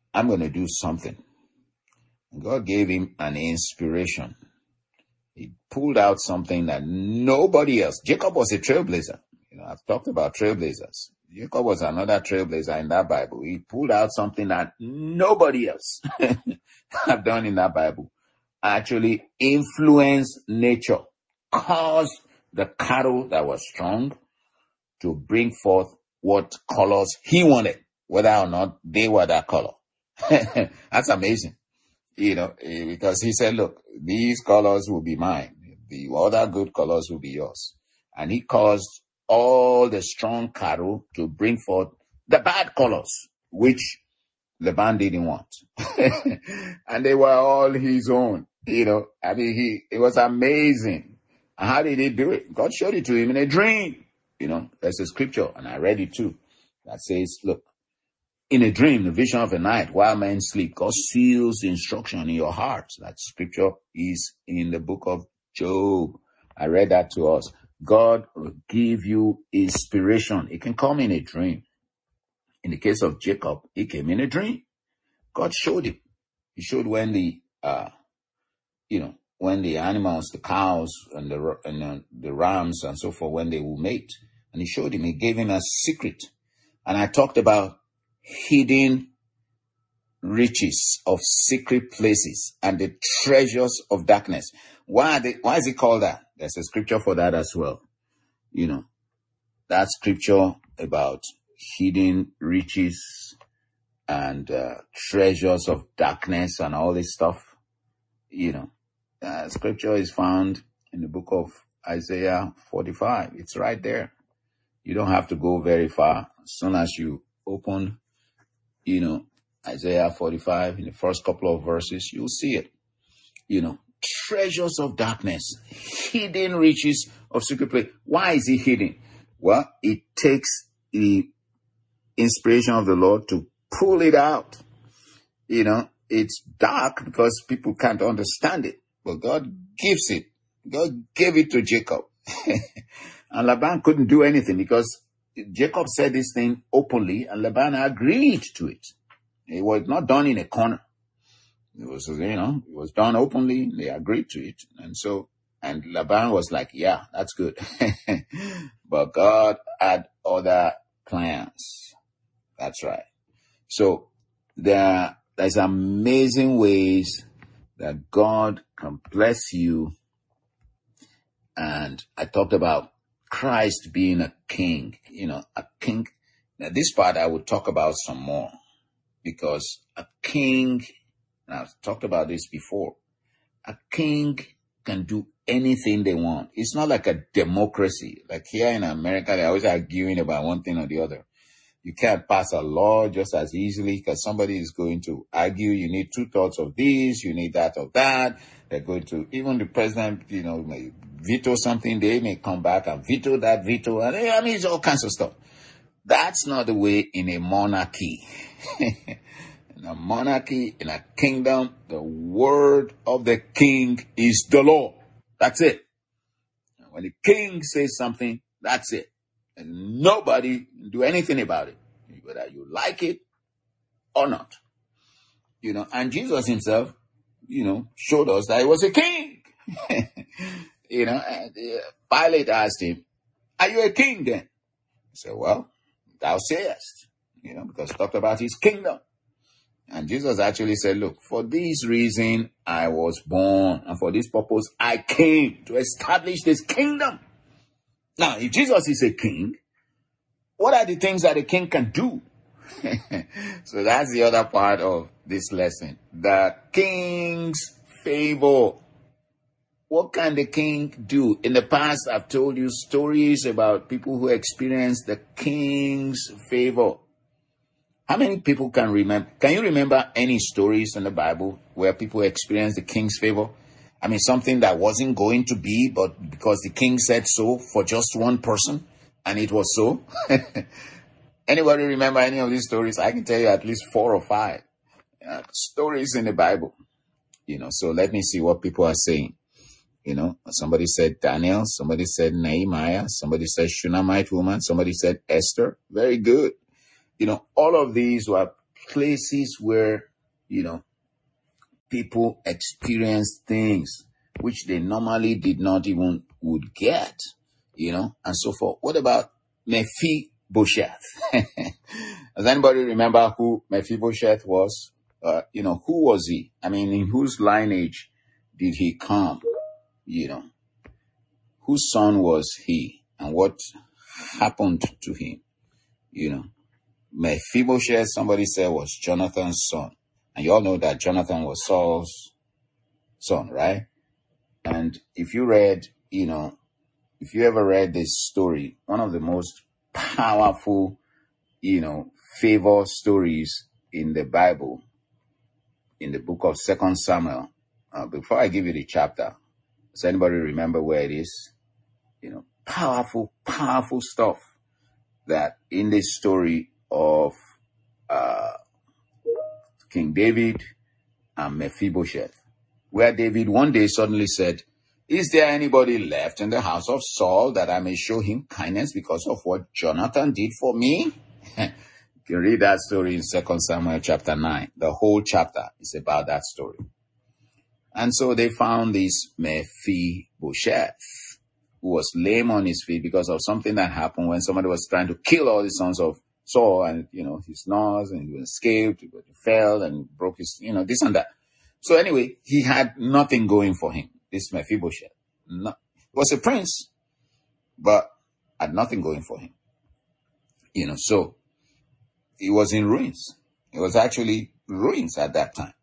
I'm going to do something. And God gave him an inspiration. He pulled out something that nobody else. Jacob was a trailblazer. You know, I've talked about trailblazers. Jacob was another trailblazer in that Bible. He pulled out something that nobody else have done in that Bible. Actually influenced nature, caused the cattle that was strong to bring forth what colors he wanted, whether or not they were that color. That's amazing. You know, because he said, look, these colors will be mine. The other good colors will be yours. And he caused all the strong cattle to bring forth the bad colors, which Laban didn't want. And they were all his own. You know, I mean, he, it was amazing. And how did he do it? God showed it to him in a dream. You know, there's a scripture, and I read it too, that says, look, in a dream, the vision of the night, while men sleep, God seals the instruction in your heart. That scripture is in the book of Job. I read that to us. God will give you inspiration. It can come in a dream. In the case of Jacob, it came in a dream. God showed him. He showed when the, uh, you know, when the animals, the cows and the and the, the rams and so forth, when they will mate. And he showed him. He gave him a secret. And I talked about hidden riches of secret places and the treasures of darkness. Why are they, why is it called that? There's a scripture for that as well. You know, that scripture about hidden riches and uh, treasures of darkness and all this stuff. You know, uh, scripture is found in the book of Isaiah forty-five. It's right there. You don't have to go very far. As soon as you open, you know, Isaiah forty-five, in the first couple of verses, you'll see it. You know, treasures of darkness, hidden riches of secret place. Why is it hidden? Well, it takes the inspiration of the Lord to pull it out. You know, it's dark because people can't understand it, but God gives it. God gave it to Jacob. And Laban couldn't do anything because Jacob said this thing openly and Laban agreed to it. It was not done in a corner. It was, you know, it was done openly. They agreed to it. And so, and Laban was like, yeah, that's good. But God had other plans. That's right. So there, there's amazing ways that God can bless you. And I talked about Christ being a king, you know, a king. Now this part I would talk about some more because a king, and I've talked about this before, a king can do anything they want. It's not like a democracy. Like here in America, they're always arguing about one thing or the other. You can't pass a law just as easily because somebody is going to argue. You need two thirds of this, you need that of that. They're going to, even the president, you know, may veto something. They may come back and veto that veto. And I mean, it's all kinds of stuff. That's not the way in a monarchy. In a monarchy, in a kingdom, the word of the king is the law. That's it. When the king says something, that's it. And nobody can do anything about it, whether you like it or not. You know, and Jesus himself, you know, showed us that he was a king. You know, and uh, Pilate asked him, are you a king then? He said, well, thou sayest, you know, because he talked about his kingdom. And Jesus actually said, look, for this reason I was born, and for this purpose I came to establish this kingdom. Now, if Jesus is a king, what are the things that a king can do? So that's the other part of this lesson. The king's favor. What can the king do? In the past, I've told you stories about people who experienced the king's favor. How many people can remember? Can you remember any stories in the Bible where people experienced the king's favor? I mean, something that wasn't going to be, but because the king said so for just one person, and it was so. Anybody remember any of these stories? I can tell you at least four or five uh, stories in the Bible. You know, so let me see what people are saying. You know, somebody said Daniel, somebody said Nehemiah, somebody said Shunammite woman, somebody said Esther. Very good. You know, all of these were places where, you know, people experience things which they normally did not even would get, you know, and so forth. What about Mephibosheth? Does anybody remember who Mephibosheth was? Uh, you know, who was he? I mean, in whose lineage did he come? You know, whose son was he, and what happened to him? You know, Mephibosheth, somebody said, was Jonathan's son. And you all know that Jonathan was Saul's son, right? And if you read, you know, if you ever read this story, one of the most powerful, you know, favor stories in the Bible, in the book of Second Samuel. Uh, before I give you the chapter, does anybody remember where it is? You know, powerful, powerful stuff that in this story of uh, King David and Mephibosheth, where David one day suddenly said, "Is there anybody left in the house of Saul that I may show him kindness because of what Jonathan did for me?" You can read that story in Second Samuel chapter nine. The whole chapter is about that story. And so they found this Mephibosheth, who was lame on his feet because of something that happened when somebody was trying to kill all the sons of Saul, and, you know, his nose, and he escaped, he fell and broke his, you know, this and that. So anyway, he had nothing going for him, this Mephibosheth. No, he was a prince, but had nothing going for him. You know, so he was in ruins. It was actually ruins at that time.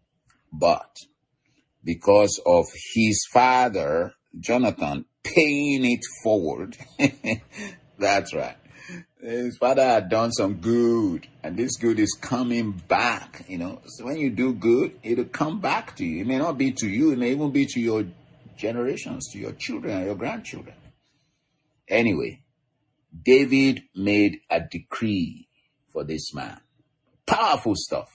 But because of his father, Jonathan, paying it forward, that's right. His father had done some good, and this good is coming back, you know. So when you do good, it'll come back to you. It may not be to you, it may even be to your generations, to your children and your grandchildren. Anyway, David made a decree for this man. Powerful stuff.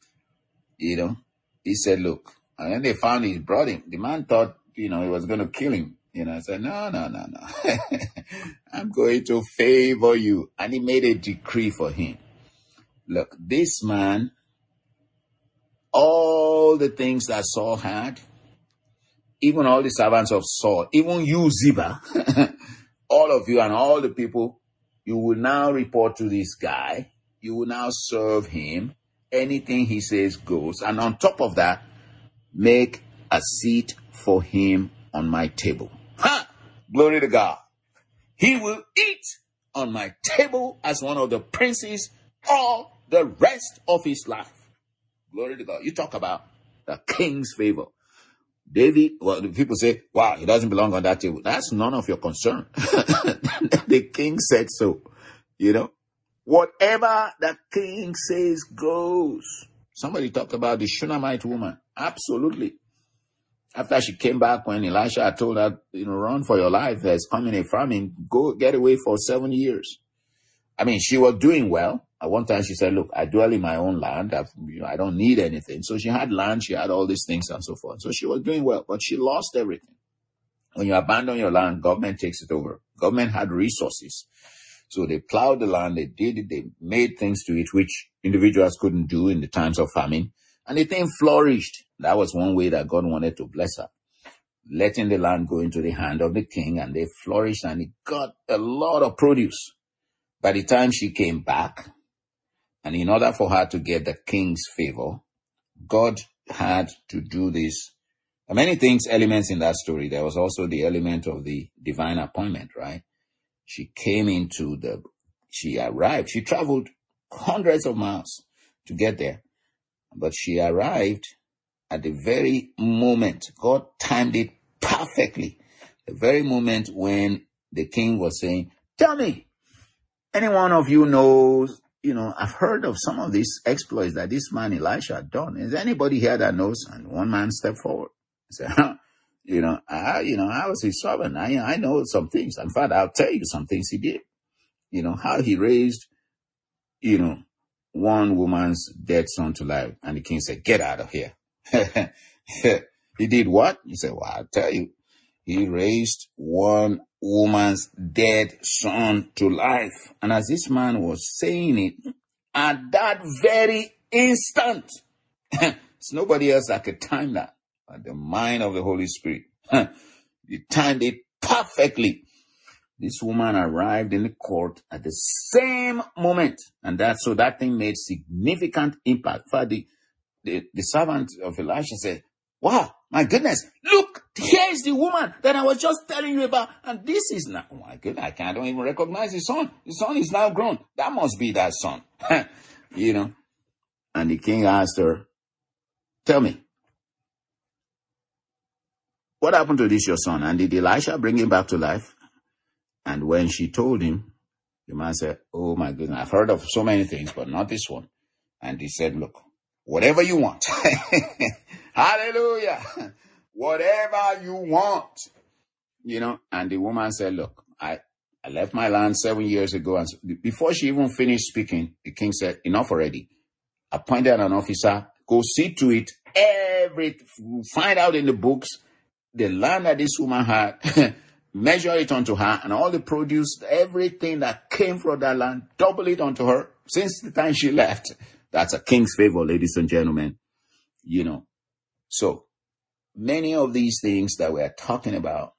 You know, he said, look, and then they found he brought him. The man thought, you know, he was going to kill him. You know, I said, no, no, no, no. I'm going to favor you. And he made a decree for him. Look, this man, all the things that Saul had, even all the servants of Saul, even you, Ziba, all of you and all the people, you will now report to this guy. You will now serve him. Anything he says goes. And on top of that, make a seat for him on my table. Ha! Glory to God. He will eat on my table as one of the princes all the rest of his life. Glory to God. You talk about the king's favor. David, well, the people say, wow, he doesn't belong on that table. That's none of your concern. The king said so. You know, whatever the king says goes. Somebody talked about the Shunammite woman. Absolutely. After she came back, when Elisha had told her, you know, run for your life, there's coming a famine, go get away for seven years. I mean, she was doing well. At one time she said, look, I dwell in my own land. I've, you know, I don't need anything. So she had land, she had all these things and so forth. So she was doing well, but she lost everything. When you abandon your land, government takes it over. Government had resources. So they plowed the land, they did it, they made things to it, which individuals couldn't do in the times of famine. And the thing flourished. That was one way that God wanted to bless her. Letting the land go into the hand of the king, and they flourished, and it got a lot of produce. By the time she came back, and in order for her to get the king's favor, God had to do this. Many things, elements in that story. There was also the element of the divine appointment, right? She came into the, she arrived, she traveled hundreds of miles to get there. But she arrived at the very moment, God timed it perfectly, the very moment when the king was saying, tell me, any one of you knows, you know, I've heard of some of these exploits that this man Elisha had done. Is there anybody here that knows? And one man stepped forward. He said, huh, you know, I, you know, I was his servant. I, I know some things. In fact, I'll tell you some things he did. You know, how he raised, you know, one woman's dead son to life. And the king said, get out of here. He did what? He said, well, I'll tell you. He raised one woman's dead son to life. And as this man was saying it, at that very instant. It's nobody else that could time that but the mind of the Holy Spirit. He timed it perfectly. This woman arrived in the court at the same moment. And that, so that thing made significant impact. For the, the, the servant of Elisha said, wow, my goodness, look, here's the woman that I was just telling you about. And this is not, oh my goodness, I can't even recognize the son. The son is now grown. That must be that son. You know. And the king asked her, tell me, what happened to this your son? And did Elisha bring him back to life? And when she told him, the man said, oh my goodness, I've heard of so many things, but not this one. And he said, look, whatever you want. Hallelujah. Whatever you want. You know, and the woman said, look, I, I left my land seven years ago. And so before she even finished speaking, the king said, enough already. Appointed an officer, go see to it, every, find out in the books, the land that this woman had, measure it unto her, and all the produce, everything that came from that land, double it unto her since the time she left. That's a king's favor, ladies and gentlemen. You know, so many of these things that we're talking about,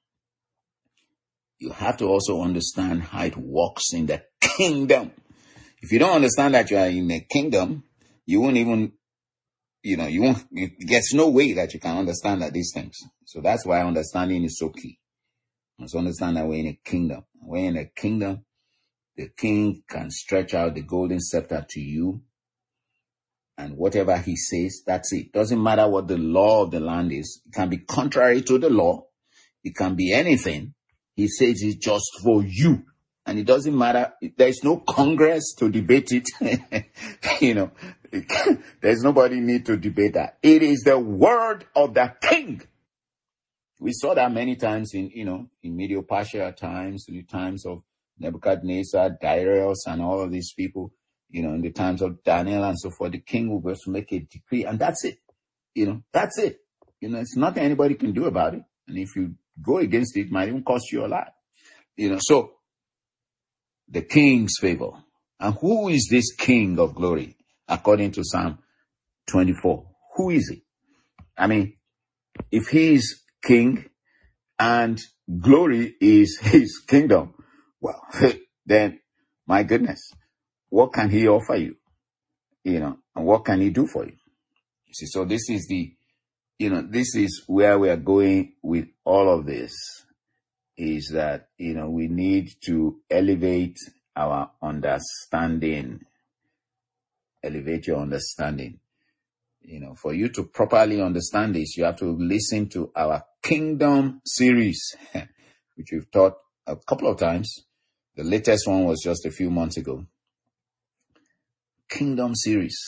you have to also understand how it works in the kingdom. If you don't understand that you are in the kingdom, you won't even, you know, you won't, there's no way that you can understand that these things. So that's why understanding is so key. You must understand that we're in a kingdom. We're in a kingdom. The king can stretch out the golden scepter to you. And whatever he says, that's it. Doesn't matter what the law of the land is. It can be contrary to the law. It can be anything. He says it's just for you. And it doesn't matter. There's no Congress to debate it. You know, there's nobody need to debate that. It is the word of the king. We saw that many times in, you know, in Medo-Persia times, in the times of Nebuchadnezzar, Darius, and all of these people, you know, in the times of Daniel and so forth. The king will just make a decree, and that's it. You know, that's it. You know, it's nothing anybody can do about it. And if you go against it, it might even cost you a lot. You know, so the king's favor. And who is this king of glory? According to Psalm twenty-four. Who is he? I mean, if he is king and glory is his kingdom, well, then my goodness, what can he offer you? You know, and what can he do for you? You see, so this is the, you know, this is where we are going with all of this, is that, you know, we need to elevate our understanding. Elevate your understanding. You know, for you to properly understand this, you have to listen to our Kingdom series, which we've taught a couple of times. The latest one was just a few months ago. Kingdom series.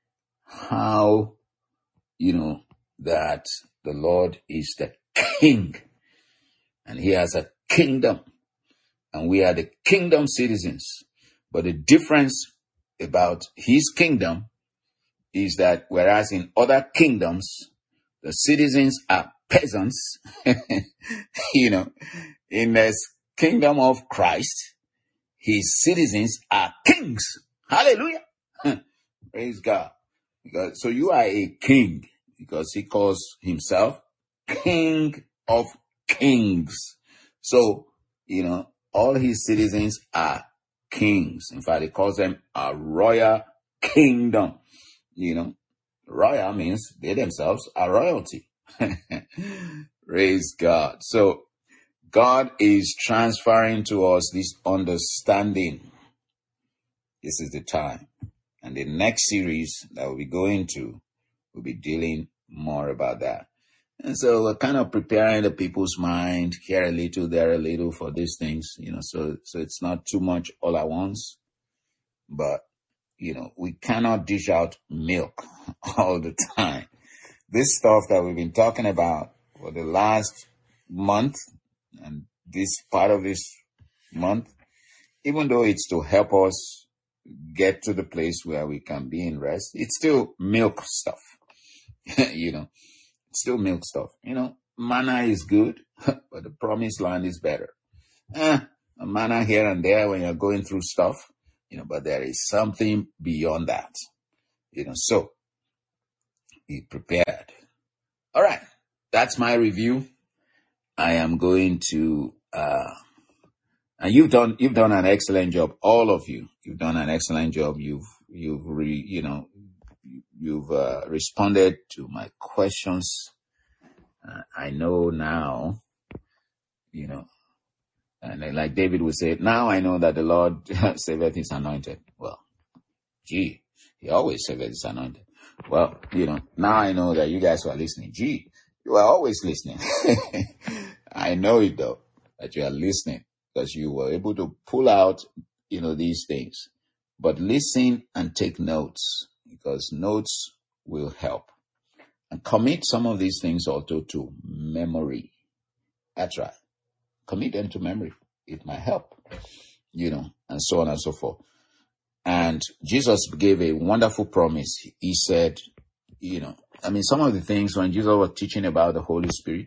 How, you know, that the Lord is the king and he has a kingdom and we are the kingdom citizens. But the difference about his kingdom is that whereas in other kingdoms, the citizens are peasants, you know, in the kingdom of Christ, his citizens are kings. Hallelujah. Praise God. Because, so you are a king because he calls himself King of Kings. So, you know, all his citizens are kings. In fact, he calls them a royal kingdom. You know, royal means they themselves are royalty. Praise God. So God is transferring to us this understanding. This is the time. And the next series that we'll be going to, we'll be dealing more about that. And so we're kind of preparing the people's mind here a little, there a little for these things, you know, so, so it's not too much all at once, but you know, we cannot dish out milk all the time. This stuff that we've been talking about for the last month and this part of this month, even though it's to help us get to the place where we can be in rest, it's still milk stuff. You know, it's still milk stuff. You know, manna is good, but the promised land is better. Eh, a manna here and there when you're going through stuff. You know, but there is something beyond that. You know, so be prepared. All right. That's my review. I am going to, uh, and you've done, you've done an excellent job. All of you, you've done an excellent job. You've, you've re, you know, you've uh, responded to my questions. Uh, I know now, you know, and then like David would say, now I know that the Lord saveth his anointed. Well, gee, he always saveth his anointed. Well, you know, now I know that you guys were listening. Gee, you are always listening. I know it though, that you are listening because you were able to pull out, you know, these things. But listen and take notes because notes will help. And commit some of these things also to memory. That's right. Commit them to memory. It might help, you know, and so on and so forth. And Jesus gave a wonderful promise. He said, you know, I mean, some of the things when Jesus was teaching about the Holy Spirit,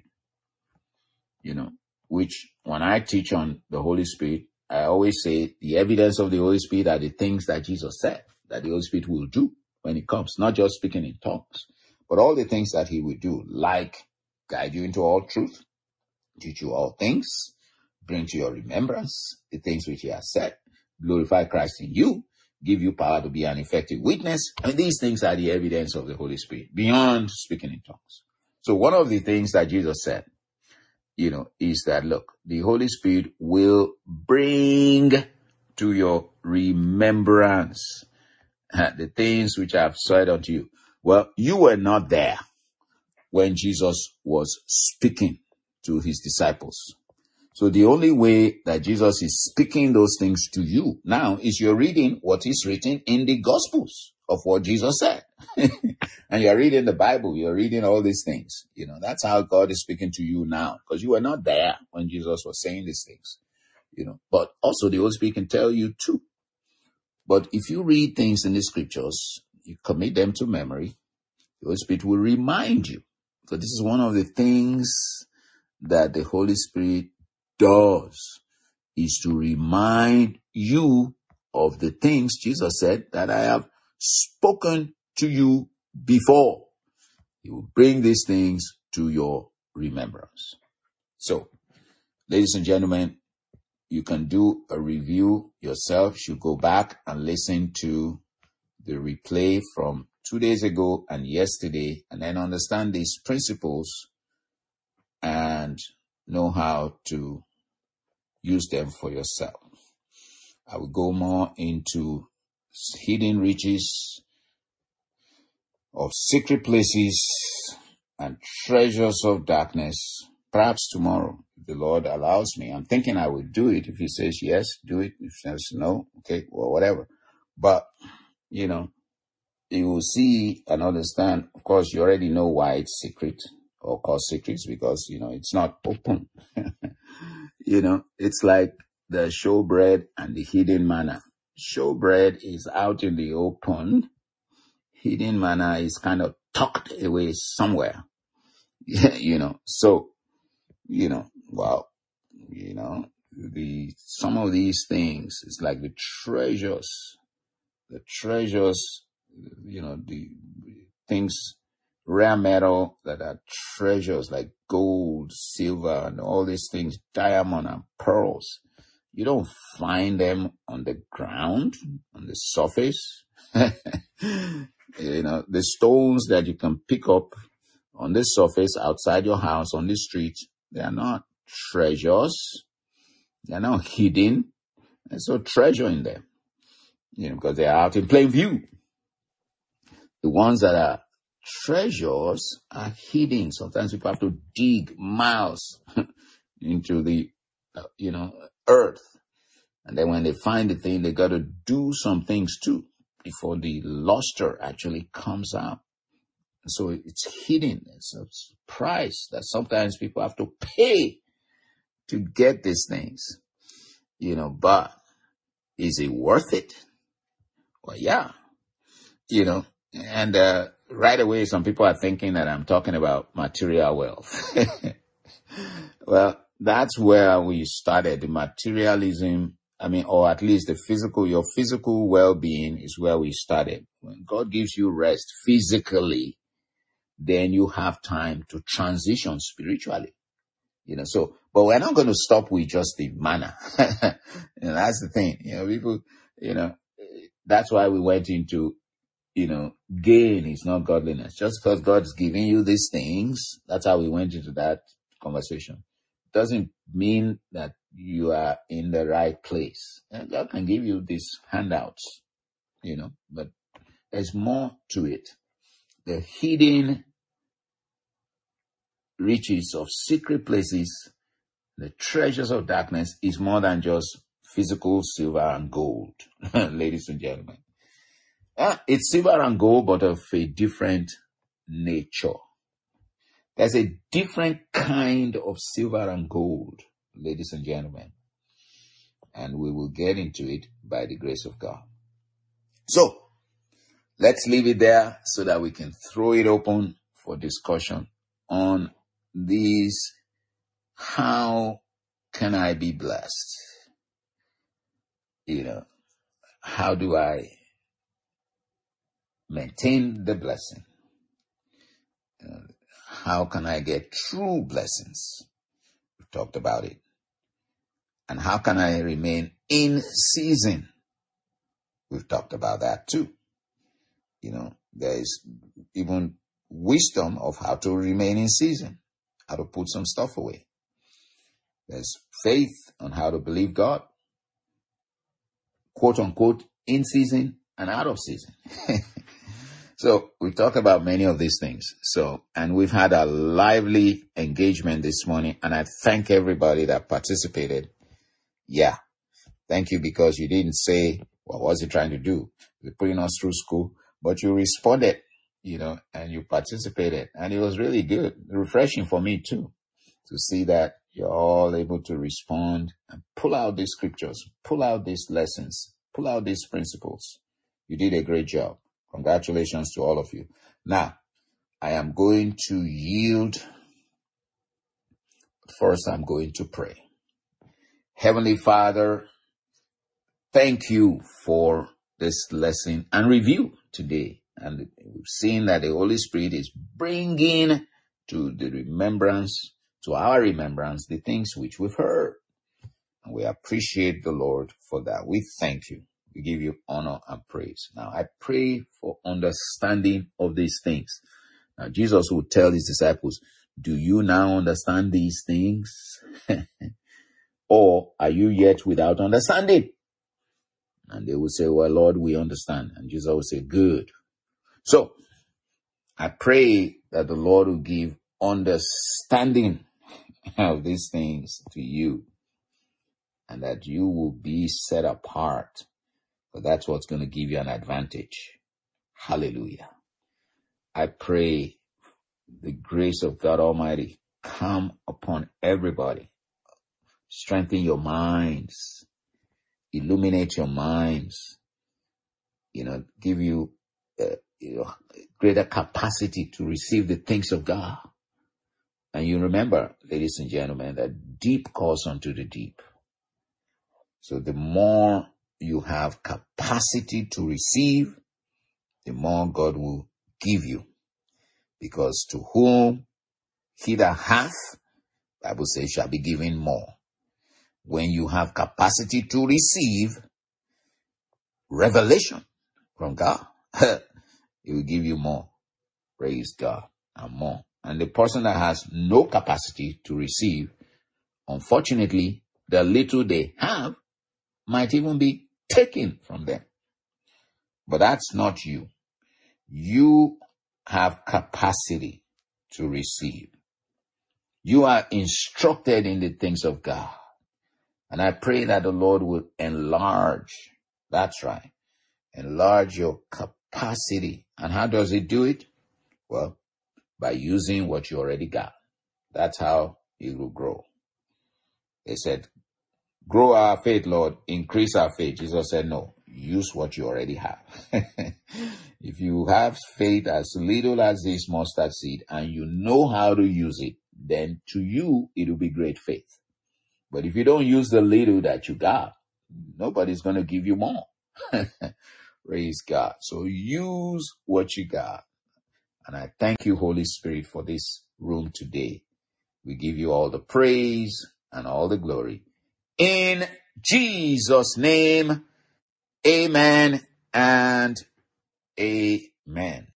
you know, which when I teach on the Holy Spirit, I always say the evidence of the Holy Spirit are the things that Jesus said that the Holy Spirit will do when it comes, not just speaking in tongues, but all the things that he will do, like guide you into all truth, teach you all things, bring to your remembrance the things which he has said, glorify Christ in you, give you power to be an effective witness. And these things are the evidence of the Holy Spirit beyond speaking in tongues. So one of the things that Jesus said, you know, is that, look, the Holy Spirit will bring to your remembrance uh, the things which I have said unto you. Well, you were not there when Jesus was speaking to his disciples. So the only way that Jesus is speaking those things to you now is you're reading what is written in the Gospels of what Jesus said. And you're reading the Bible, you're reading all these things. You know, that's how God is speaking to you now, because you were not there when Jesus was saying these things. You know, but also the Holy Spirit can tell you too. But if you read things in the scriptures, you commit them to memory, the Holy Spirit will remind you. So this is one of the things that the Holy Spirit does, is to remind you of the things Jesus said that I have spoken to you before. He will bring these things to your remembrance. So, ladies and gentlemen, you can do a review yourself. You should go back and listen to the replay from two days ago and yesterday, and then understand these principles and know how to use them for yourself. I will go more into hidden riches of secret places and treasures of darkness, perhaps tomorrow, if the Lord allows me. I'm thinking I will do it. If he says yes, do it. If he says no, okay, well, whatever. But, you know, you will see and understand. Of course, you already know why it's secret or called secrets, because, you know, it's not open. You know, it's like the showbread and the hidden manna. Showbread is out in the open. Hidden manna is kind of tucked away somewhere. You know, so, you know, well, you know, the, some of these things is like the treasures, the treasures, you know, the things, rare metal that are treasures like gold, silver, and all these things, diamond and pearls. You don't find them on the ground, on the surface. You know, the stones that you can pick up on the surface outside your house, on the street, they are not treasures. They are not hidden. There's no treasure in them, you know, because they are out in plain view. The ones that are treasures are hidden. Sometimes people have to dig miles into the, uh, you know, earth. And then when they find the thing, they got to do some things too before the luster actually comes out. So it's hidden. It's a price that sometimes people have to pay to get these things, you know, but is it worth it? Well, yeah, you know, and, uh, right away, some people are thinking that I'm talking about material wealth. Well, that's where we started. The materialism I mean, or at least the physical, your physical well-being is where we started. When God gives you rest physically, then you have time to transition spiritually. You know, so, but we're not going to stop with just the manna. You know, that's the thing. You know, people, you know, that's why we went into, you know, gain is not godliness. Just because God's giving you these things, that's how we went into that conversation. Doesn't mean that you are in the right place. And God can give you these handouts, you know, but there's more to it. The hidden riches of secret places, the treasures of darkness is more than just physical silver and gold, ladies and gentlemen. Uh, it's silver and gold, but of a different nature. There's a different kind of silver and gold, ladies and gentlemen. And we will get into it by the grace of God. So, let's leave it there so that we can throw it open for discussion on these. How can I be blessed? You know, how do I maintain the blessing? Uh, how can I get true blessings? We've talked about it. And how can I remain in season? We've talked about that too. You know, there is even wisdom of how to remain in season, how to put some stuff away. There's faith on how to believe God, quote unquote, in season and out of season. So we talked about many of these things. So, and we've had a lively engagement this morning, and I thank everybody that participated. Yeah. Thank you, because you didn't say, well, what was he trying to do? You're putting us through school, but you responded, you know, and you participated, and it was really good, refreshing for me too, to see that you're all able to respond and pull out these scriptures, pull out these lessons, pull out these principles. You did a great job. Congratulations to all of you. Now, I am going to yield. First, I'm going to pray. Heavenly Father, thank you for this lesson and review today. And we've seen that the Holy Spirit is bringing to the remembrance, to our remembrance, the things which we've heard. And we appreciate the Lord for that. We thank you. We give you honor and praise. Now, I pray for understanding of these things. Now, Jesus would tell his disciples, do you now understand these things? Or are you yet without understanding? And they will say, well, Lord, we understand. And Jesus will say, good. So, I pray that the Lord will give understanding of these things to you, and that you will be set apart. But that's what's going to give you an advantage. Hallelujah. I pray the grace of God Almighty come upon everybody. Strengthen your minds. Illuminate your minds. You know, give you, uh, you know, greater capacity to receive the things of God. And you remember, ladies and gentlemen, that deep calls unto the deep. So the more you have capacity to receive, the more God will give you. Because to whom he that hath, the Bible says, shall be given more. When you have capacity to receive revelation from God, he will give you more. Praise God. And more. And the person that has no capacity to receive, unfortunately, the little they have might even be taken from them. But that's not you. You have capacity to receive. You are instructed in the things of God. And I pray that the Lord will enlarge. That's right. Enlarge your capacity. And how does he do it? Well, by using what you already got. That's how it will grow. They said, grow our faith, Lord. Increase our faith. Jesus said, no, use what you already have. If you have faith as little as this mustard seed and you know how to use it, then to you, it will be great faith. But if you don't use the little that you got, nobody's going to give you more. Praise God. So use what you got. And I thank you, Holy Spirit, for this room today. We give you all the praise and all the glory. In Jesus' name, amen and amen.